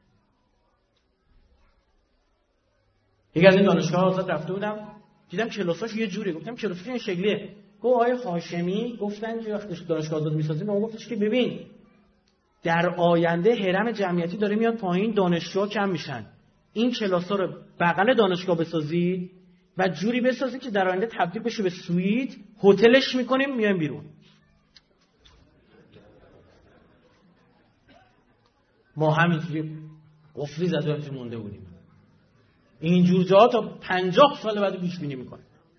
یک از این دانشگاه آزاد رفته بودم، دیدم کلاساش یه جوری، گفتم کلاساش این شکلیه. گفت آقای هاشمی گفتن که وقتی دانشگاه آزاد میسازیم، اون گفتش که ببین در آینده هرم جمعیتی داره میاد پایین، دانشجوها کم میشن، این کلاسا رو بغل دانشگاه بسازید و جوری بسازید که در آینده تبدیل بشه به سویت، هتلش میکنیم میایم بیرون. ما همینجوری قفلی زده همینجوری مونده بودیم. اینجور جاها تا پنجاه سال بعد پیش بینی میکنه.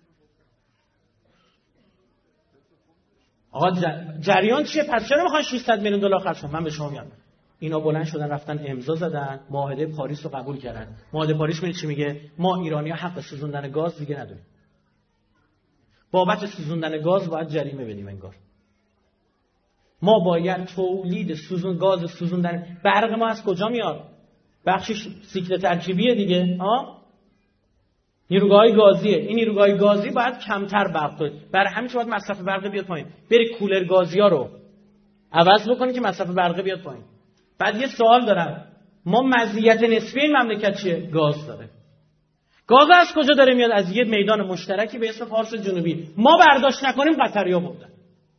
آقا جریان چیه؟ پس چرا میخوان ششصد میلیون دلار خرج کنن؟ من به شما میگم اینا بلند شدن رفتن امضا زدن، معاهده پاریس رو قبول کردن. معاهده پاریس میگه چی؟ میگه ما ایرانی‌ها حق سوزوندن گاز دیگه نداریم. بابت سوزوندن گاز باید جریمه بدیم انگار. ما باید تولید سوزون گاز سوزوندن برق ما از کجا میاد؟ بخشش سیکل ترکیبیه دیگه، ها؟ نیروگاه گازیه. این نیروگاه گازی باید کمتر برق تولید. برای همین باید مصرف برق بیاد پایین. بری کولر گازی‌ها رو عوض بکنی که مصرف برق بیاد پایین. بعد یه سوال دارم، ما مزیت نسبی این مملکت چیه؟ گاز داره. گاز از کجا داره میاد؟ از یه میدان مشترکی به اسم فارس جنوبی. ما برداشت نکنیم قطری‌ها بردن.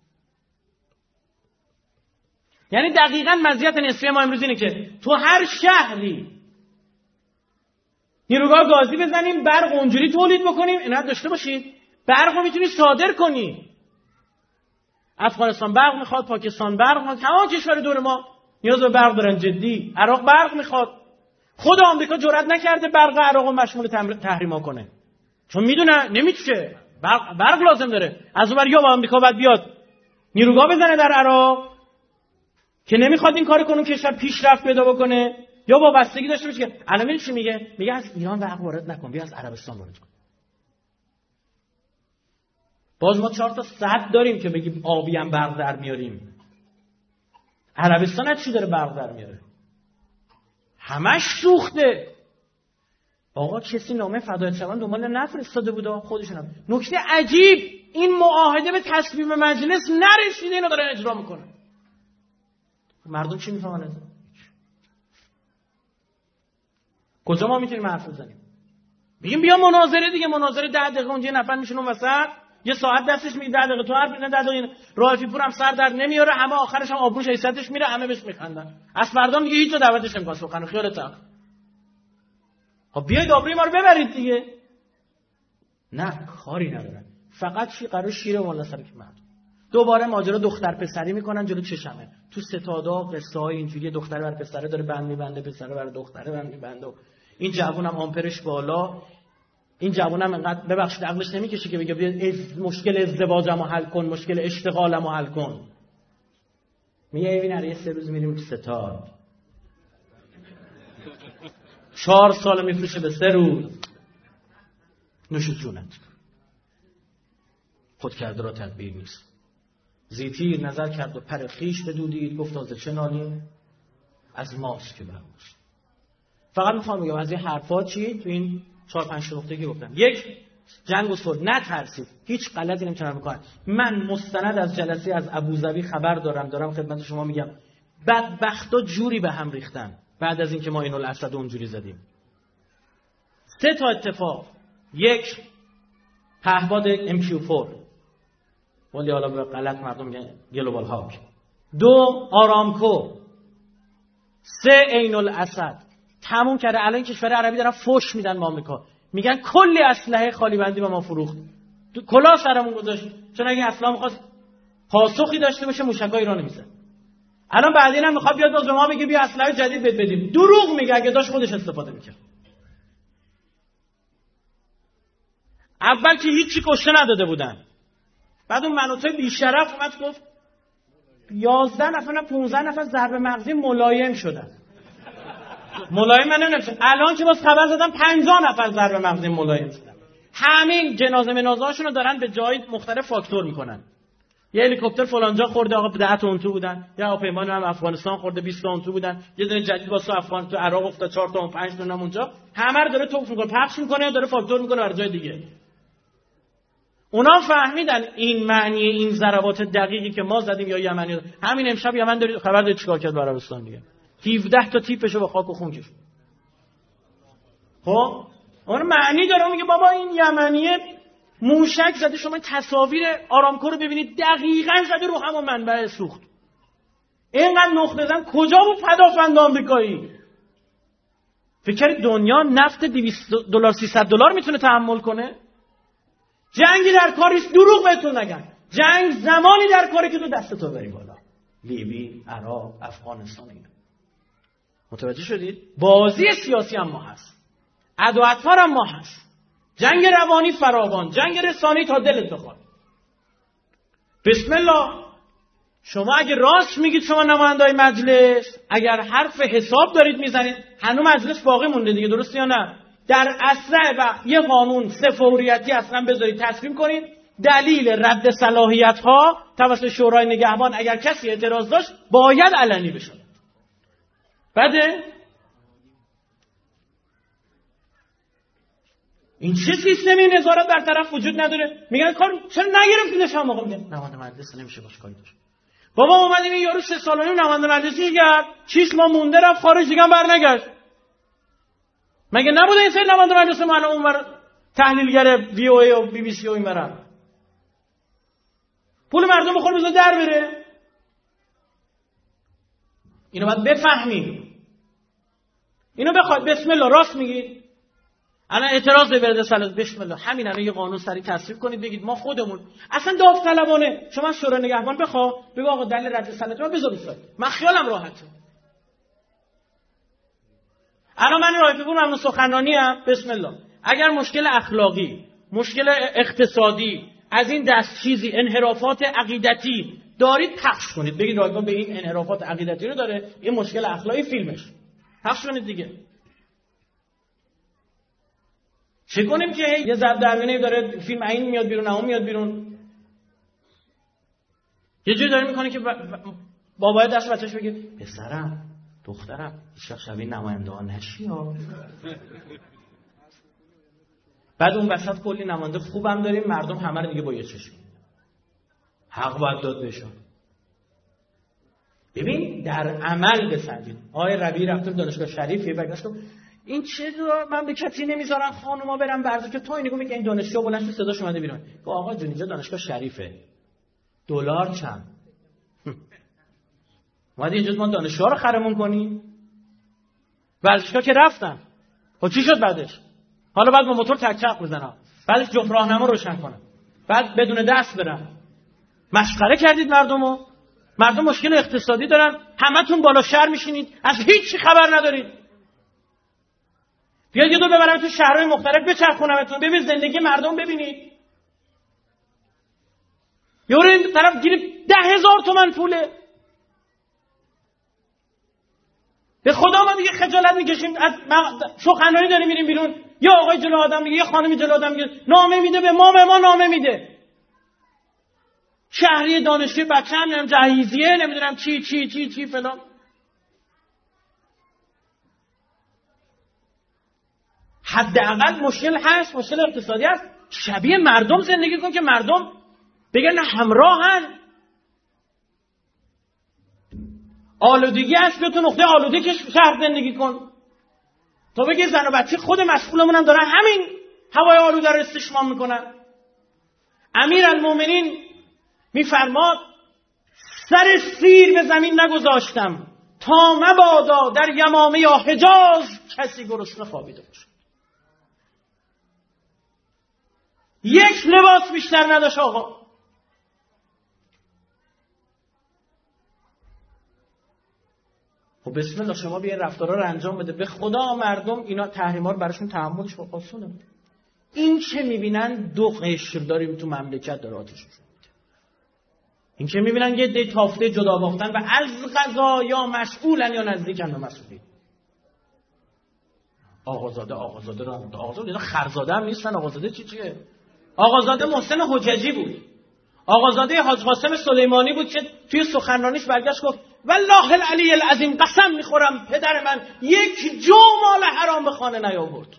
یعنی دقیقاً مزیت نسبی ما امروز اینه که تو هر شهری نیروگاه گازی بزنیم، برق اونجوری تولید بکنیم. اینا داشته باشید برق رو میتونی صادر کنی. افغانستان برق میخواد، پاکستان برق میخواد، تمام کشور دور ما نیاز به برق دارن جدی. عراق برق میخواد. خود آمریکا جرئت نکرده برق عراق رو مشمول تحریما کنه، چون میدونه نمیشه، برق برق لازم داره. از اون ور یا آمریکا بعد بیاد نیروگاه بزنه در عراق که نمیخواد این کارو کنه، کشور پیشرفت پیدا بکنه، یا وابستگی داشته باشه که الان چی میگه؟ میگه از ایران برق وارد نکن، بیا از عربستان وارد کن. باز ما چهار تا سد داریم که بگیم آبی هم برق در میاریم. عربستان از چی داره برق در میاره؟ همش سوخته. آقا کسی نامه فدایت شوان دنبال نفرستاده بود خودشون. نکته عجیب، این معاهده به تصویب مجلس نرسیده، اینو دارن اجرا میکنن. مردم چی میفهمن از این؟ کجا ما میتونیم حرف بزنیم؟ بگیم بیا مناظره دیگه، مناظره ده دقیقه اونجا نفر میشن اون وسط، یه ساعت دستش میگه ده دقیقه تو حرف میزنه، ده دقیقه رائفی پور هم سر در نمیاره، همه آخرش هم آبروش حیثیتش میره، همه بهش میخندن. از فردا دیگه هیچ جا دعوتش نمیکنن سخن خیالت. خب بیاید آبروی ما رو ببرید دیگه. نه کاری ندارن، فقط چی قرار شیر والا سر که مردم. دوباره ماجرا دختر پسری میکنن جلو چشمه. تو ستادا قصه های اینجوری دختر بر پسره داره بند میبنده، پسره بر دختره بند میبنده. این جوونم آمپرش بالا، این جوونم انقدر ببخشید عقلش نمیکشه که بگه بیا مشکل ازدواجمو حل کن، مشکل اشتغالمو حل کن. میگه ببین هر یه سه روز میریم تو ستاد، چهار سال میفروشه به سه روز. نوش جونت، خود کرده را تدبیر نیست. زیتیر نظر کرد و پر خیش بدودید، گفت از چه نالی؟ از ماست که برموش. فقط میخوام بگم از این حرفا چی تو این چهار پنج نقطه که گفتم. یک، جنگ و صلح نترسید، هیچ غلطی نمیتونن بکنن. من مستند از جلسه از ابوظبی خبر دارم دارم خدمت شما میگم. بدبختا جوری به هم ریختن بعد از اینکه ما اینو الاسد اونجوری زدیم. سه تا اتفاق. یک، پهباد ام کیو فور، ولی حالا به غلط مردم میگن گلوبال هاک. دو، آرامکو. سه، عین الاسد. تموم کرده. الان کشور عربی دارن فوش میدن به آمریکا، میگن کلی اسلحه خالی بندی به ما فروخت، کلاه سرمون گذاشت، چون اگه اسلام می‌خواست پاسخی داشته باشه موشکای ایران میزد. الان بعدین هم میخواد بیاد به ما بگه بیا اسلحه جدید بهت بدیم. دروغ میگه، اگه داشت خودش استفاده میکرد. اول که هیچی کشته نداده بودن، بعد اون مناطق بیشرف اومد گفت یازده نفر نه پانزده نفر ضربه مغزی ملایم شدن. ملایم من نمیشه. الان که باز خبر زدم پنجاه نفر ضربه مغزی ملایم شدن. همین جنازه منازه‌هاشون رو دارن به جای مختلف فاکتور میکنن. یه هلیکوپتر فلانجا خورده آقا ده تن تو بودن، یا هواپیما هم افغانستان خورده بیست تن تو بودن، یه دونه جدید واسه افغان تو عراق افتاد چهار تا پنج تا اونجا، همه رو داره توپ میکنه، پخش میکنه یا داره فاکتور میکنه برای جای دیگه. اونا فهمیدن این معنی این ضربات دقیقی که ما زدیم یا یمنی. همین امشب یمن داره خبر داره چیکار کرد برای عربستان دیگه، هفده تا تیپشو به خاک و خون کشید. خب اون معنی داره، میگه بابا این یمنیه موشک زده، شما تصاویر آرامکو رو ببینید دقیقاً زده رو همون منبع سوخت. اینقدر نقطه زن کجا بود پدافند آمریکایی؟ فکر دنیا نفت دویست دلار سیصد دلار میتونه تحمل کنه؟ جنگی در کاریست، دروغ بهتون نگن. جنگ زمانی در کاری که تو دست تو بری بالا. لیبی، عراق، افغانستان اینا. متوجه شدید؟ بازی سیاسی هم ما هست. عداوت‌فر هم ما هست. جنگ روانی فراوان، جنگ رسانی تا دلت بخواد. بسم الله. شما اگه راست میگید شما نمایندای مجلس، اگر حرف حساب دارید میزنید، هنوز مجلس باقی مونده دیگه، درست یا نه؟ در اسرع وقت یه قانون سه فوریتی اصلا بذارید تصویب کنید، دلیل رد صلاحیت ها توسط شورای نگهبان اگر کسی اعتراض داشت باید علنی بشه. بعده این چه سیستمی نظارت برطرف وجود نداره؟ میگن کار چرا نگرفتیدش هم آقا؟ میگن نماینده مجلس نمیشه باش کاری داشت. بابا اومدیم این یارو سه سال و نیم نماینده مجلسی کرد، شش ماه مونده رفت خارج دیگه برنگشت. مگه نبوده این سری نماینده مجلس ما الان اونور تحلیلگر وی او ای و بی بی سی و این برن پول مردم بخور بذار در بره؟ اینو باید بفهمیم. اینو بخواد بسم الله راست میگید. الان اعتراض به ورد صلاحیت بسم الله همین الان یه قانون سریع تصویب کنید بگید ما خودمون اصلا داوطلبانه شما شورای نگهبان بخوا بگو آقا دلیل رد صلاحیت ما بذار بذار من خیالم راحته. الان من رایفی پور ممنون سخنرانی ام بسم الله اگر مشکل اخلاقی مشکل اقتصادی از این دست چیزی انحرافات عقیدتی دارید پخش کنید، بگید رایفی به این انحرافات عقیدتی رو داره، این مشکل اخلاقی فیلمش پخش کنید دیگه. چه کنیم که یه ضرب درمینه داره فیلم این میاد بیرون اون میاد بیرون، یه جوری داره میکنه که بابای دست بچه‌ش بگه پسرم دخترم هیچ شبیه نماینده ها نشی ها. بعد اون وسط کلی نماینده خوبم داریم، مردم همه رو دیگه با یه چشم حق باید داد بهشون. ببین در عمل بسنجید. آقای ربیعی رفتم دانشگاه شریف یه برگشت گفت این چه مملکتی نمیذارن خانوما برن ورزش که تو اینو میگه این دانشگاه بلند شد صداش اومده بیرون. گفت آقا جون اینجا دانشگاه شریفه. دلار چند؟ اومدی اینجا ما دانشگاه رو خرمون کنیم؟ ورزشگاه که رفتن. خب چی شد بعدش؟ حالا بعد با موتور تک چرخ بزنم. بعدش جفت راهنما روشن کنم. بعد بدون دست برم. مسخره کردید مردمو. مردم مشکل اقتصادی دارن، همتون بالا شهر میشینید، از هیچ چی خبر ندارید. بیاید یه دو ببرم تو شهرهای مختلف بچرخونمتون، ببین زندگی مردم ببینید. یورو این طرف گیره ده هزار تومن پوله. به خدا ما دیگه خجالت میکشیم از سخنرانی داریم میریم بیرون، یا آقای جلو آدم میگه، یا خانمی جلو آدم میگه نامه میده به ما، به ما نامه میده. شهری دانشجوی بچه‌م نمیدونم جهیزیه نمیدونم چی چی چی چی فلان. حداقل مشکل هست، مشکل اقتصادی هست، شبیه مردم زندگی کن که مردم بگن همراهن. آلودگی هست به تو نقطه آلوده که شهر زندگی کن. تو بگی زن و بچه خود مسئولمون هم دارن همین هوای آلوده رو استشمام میکنن. امیرالمومنین میفرماد سر سیر به زمین نگذاشتم تا مبادا در یمامه یا حجاز کسی گرسنه خوابیده باشد. یک لباس بیشتر نداشت آقا. خب بسم الله شما بیا رفتارا رو انجام بده. به خدا مردم اینا تحریما رو براشون تحملش با آسونه. این که میبینن دو قشر داریم تو مملکت داره آتش میشه. این که میبینن یه دی تافته جدا باختن و از قضا یا مسئولن یا نزدیکن به مسئولی. آقازاده آقازاده رو آقازاده اینا خرزاده هم نیستن. آقازاده چی چیه؟ آقازاده محسن حججی بود. آقازاده حاج قاسم سلیمانی بود که توی سخنرانیش برگشت گفت والله العلی العظیم قسم میخورم پدر من یک جو مال حرام به خانه نیاورد.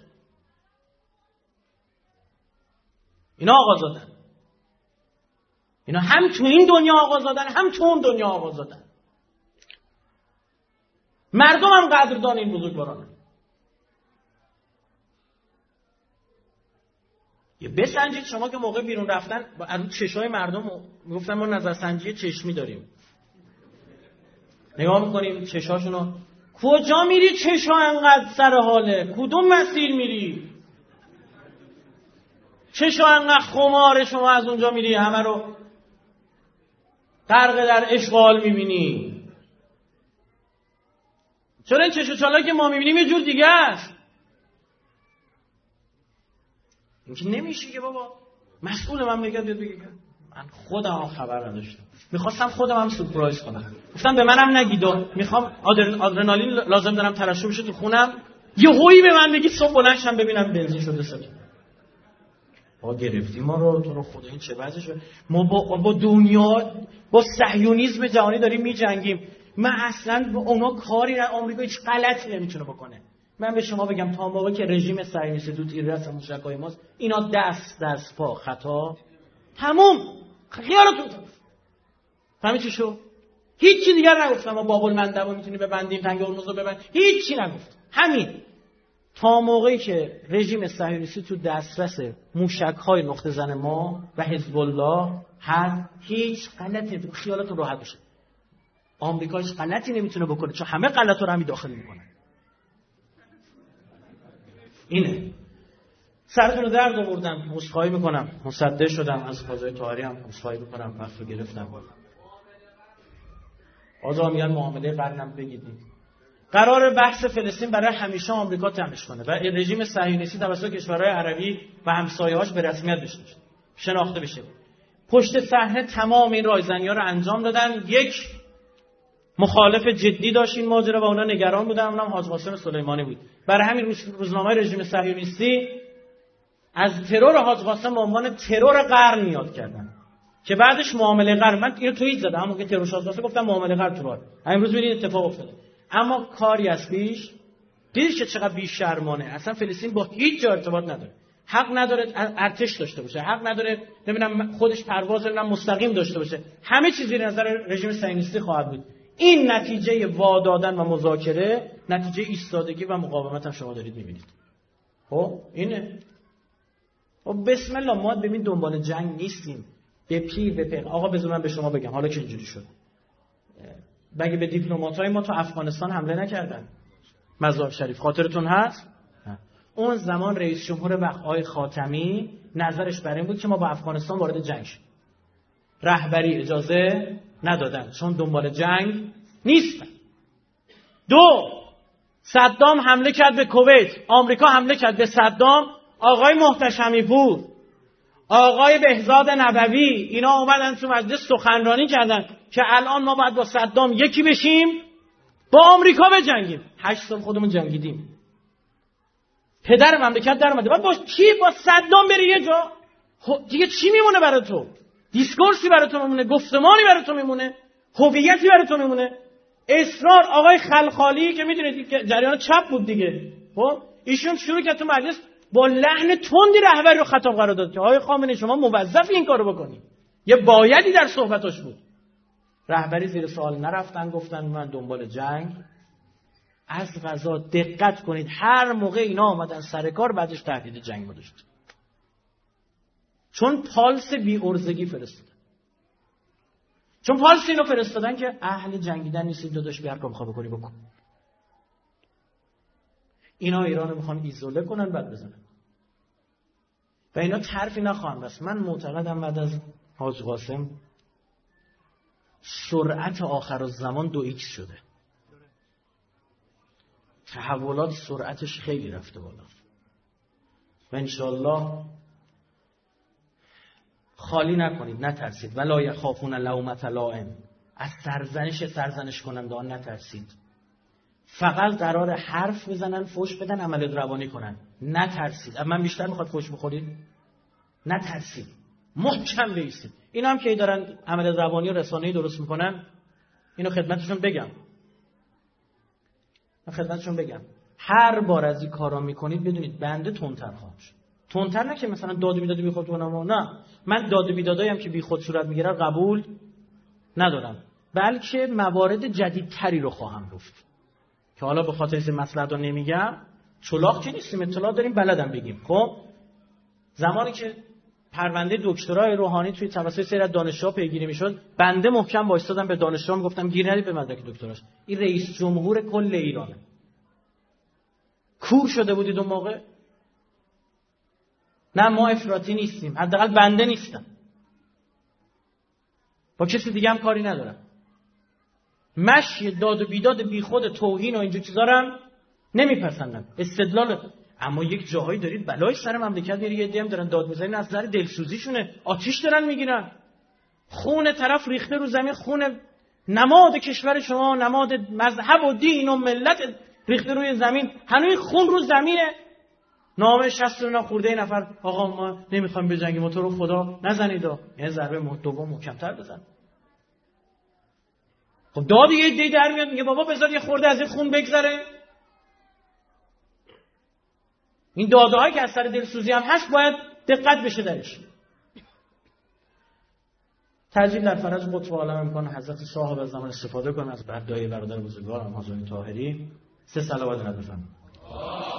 اینا آقازادن. اینا هم تو این دنیا آقازادن هم تو اون دنیا آقازادن. مردم هم قدردان این بزرگوارانه. یه بسنجید شما که موقع بیرون رفتن از چشای مردم میگفتن ما نظرسنجی چشمی داریم. نگاه میکنیم چشاشونو کجا میری چشا انقدر سر حاله؟ کدوم مسیر میری؟ چشا انقدر خماره شما از اونجا میری همه رو غرق در اشغال میبینی؟ چرا این چشا چالا که ما میبینیم یه جور دیگه است؟ این که نمیشه که بابا مسئول من میگه بیاد بگه من خودم هم خبر نداشتم. میخواستم خودم هم سورپرایز کنم. گفتم به منم نگید و میخوام آدرنالین لازم دارم ترشح بشه تو خونم. یه هویی به من بگید صبح بلند شم ببینم بنزین شده سه. با گرفتی ما رو تو رو خدا این چه وضعشه؟ ما با با دنیا با صهیونیسم جهانی داریم میجنگیم. من اصلا با اونا کاری نه. آمریکا هیچ غلطی نمیتونه بکنه. من به شما بگم تا موقعی که رژیم صهیونیستی تو تیر رأس موشکای ماست اینا دست دست پا خطا تموم. خیالتون فهمی چی شو؟ هیچی دیگر نگفتم. ما باب المندب میتونی ببندیم تنگ هرمز رو ببند. هیچی نگفتم. همین تا موقعی که رژیم صهیونیستی تو دسترس موشک‌های نقطه زن ما و حزب الله هر هیچ غلطی خیالتون راحت بشه. آمریکا هیچ غلطی نمیتونه بکنه چون همه غلطا رو همین داخل میکنن. اینه. سرتون رو درد آوردم. عذرخواهی میکنم. مصدع شدم از فضای طاهری هم عذرخواهی میکنم. وقت رو گرفتم. آقا میگن معامله قرنم بگیدید. قرار بحث فلسطین برای همیشه آمریکا تمش کنه و رژیم صهیونیستی توسط کشورهای عربی و همسایه‌هاش به رسمیت بشناسه. شناخته بشه. پشت صحنه تمام این رایزنی‌ها رو انجام دادن. یک مخالف جدی داشت این ماجرا و اونا نگران بودن. اونم حاج قاسم سلیمانی بود. برای همین روزنامه رژیم صهیونیستی از ترور حاج قاسم به عنوان ترور قرن یاد کردن که بعدش معامله قرن. من اینو توییت زدم همون که ترور حاج قاسم گفتم معامله قرن تو راه. امروز ببینید اتفاق افتاده. اما کاری از پیش دیدید که چقدر بی‌شرمانه. اصلا فلسطین با هیچ جا ارتباط نداره. حق نداره ارتش داشته باشه. حق نداره نمیدونم خودش پرواز نمیدونم مستقیم داشته باشه. همه چیز زیر نظر رژیم صهیونیستی خواهد بود. این نتیجه وا دادن و مذاکره، نتیجه ایستادگی و مقاومت هم شما دارید می‌بینید. خب اینه. خب بسم الله ما ببین دنبال جنگ نیستیم. به پیر به پیر. آقا بذار من به شما بگم حالا که اینجوری شد. بگه به دیپلمات‌های ما تو افغانستان حمله نکردن. مزار شریف خاطرتون هست؟ نه. اون زمان رئیس جمهور وقت آقای خاتمی نظرش بر این بود که ما با افغانستان وارد جنگ شیم. رهبری اجازه ندادن چون دنبال جنگ نیستن. دو صدام حمله کرد به کویت، آمریکا حمله کرد به صدام. آقای محتشمی پور، آقای بهزاد نبوی اینا اومدن تو مجلس سخنرانی کردن که الان ما باید با صدام یکی بشیم با آمریکا بجنگیم. هشت سال خودمون جنگیدیم. پدر مملکت در اومده. بعد با کی؟ با صدام بری یه جا؟ دیگه چی میمونه برای تو؟ دیسکورسی برای تو میمونه؟ گفتمانی برای تو میمونه؟ هویتی برای تو میمونه؟ اصرار آقای خلخالی که میدونید که جریان چپ بود دیگه. خب ایشون شروع کرد تو مجلس با لحن تندی رهبری رو خطاب قرار داد که آقای خامنه‌ای شما موظفی این کارو بکنی. یه بایدی در صحبتاش بود. رهبری زیر سوال نرفتن، گفتن من دنبال جنگ. از قضا دقت کنید هر موقع اینا آمدن سر کار بعدش تهدید جنگ بود. چون پالس بی ارزگی فرستادن. چون پالس اینو فرستادن که اهل جنگیدن نیستید داداش، بیار کار بخواه بکنی بکن. اینا ایران رو میخوان ایزوله کنن بعد بزنن و اینا طرفی نخواهند بس. من معتقدم بعد از حاج قاسم سرعت آخر الزمان دو ایکس شده، تحولات سرعتش خیلی رفته بالا و انشاءالله خالی نکنید، نترسید. ولا یخافون لومة لائم، از سرزنش سرزنش کنندگان نترسید. فقط قرار حرف بزنن، فوش بدن، عمل روانی کنن. نترسید. اما من بیشتر میخواد فوش بخورید؟ نترسید، محکم بایستید. اینا هم که دارن عمل روانی و رسانه‌ای درست میکنن، اینو خدمتشون بگم من خدمتشون بگم هر بار از این کارا میکنید بدونید بنده تندتر خواهم شد. تندتر نه که مثلا داد و بیداد بی خود کنم، نه، من داد و بیدادایم که بی خود صورت میگیره قبول ندارم، بلکه موارد جدیدتری رو خواهم گفت که حالا به خاطر این مصلحت رو نمیگم، چلاق که نیستیم، اطلاع داریم، بلدم بگیم. خب زمانی که پرونده دکترای روحانی توی توسط سری از دانشجوها پیگیری میشد، بنده محکم وایسادم به دانشجوها میگفتم گیر ندید به مدرک دکتراش، این رئیس جمهور کل ایرانه. کور شده بودید اون موقع؟ نه ما افراطی نیستیم، حداقل بنده نیستم، با کسی دیگه هم کاری ندارم. مشی داد و بیداد بی خود توهین و اینجور چیزا رو نمیپسندم، استدلال. اما یک جاهایی دارید بلای سر مملکت میری، یه عده‌ای هم دارن داد میزنن از نظر دلسوزیشونه، آتیش دارن میگیرن، خون طرف ریخته رو زمین، خون نماد کشور شما، نماد مذهب و دین و ملت ریخته روی زمین، هنوز خون رو زمینه. نامه شصت و نه خورده نفر آقا ما نمیخوایم بجنگیم، ما تو رو خدا نزنید، یه ضربه دوم محکم‌تر بزن. خب داد یه عده‌ای در میاد میگه بابا بذار یه خورده از این خون بگذره. این داده‌هایی که از سر دلسوزی هم هست باید دقت بشه درش. ترجیح در فرج قطب عالم امکان حضرت صاحب از زمان استفاده کنم از بردای برادر بزرگوارم حاجی طاهری. سه صلوات بفرمایید.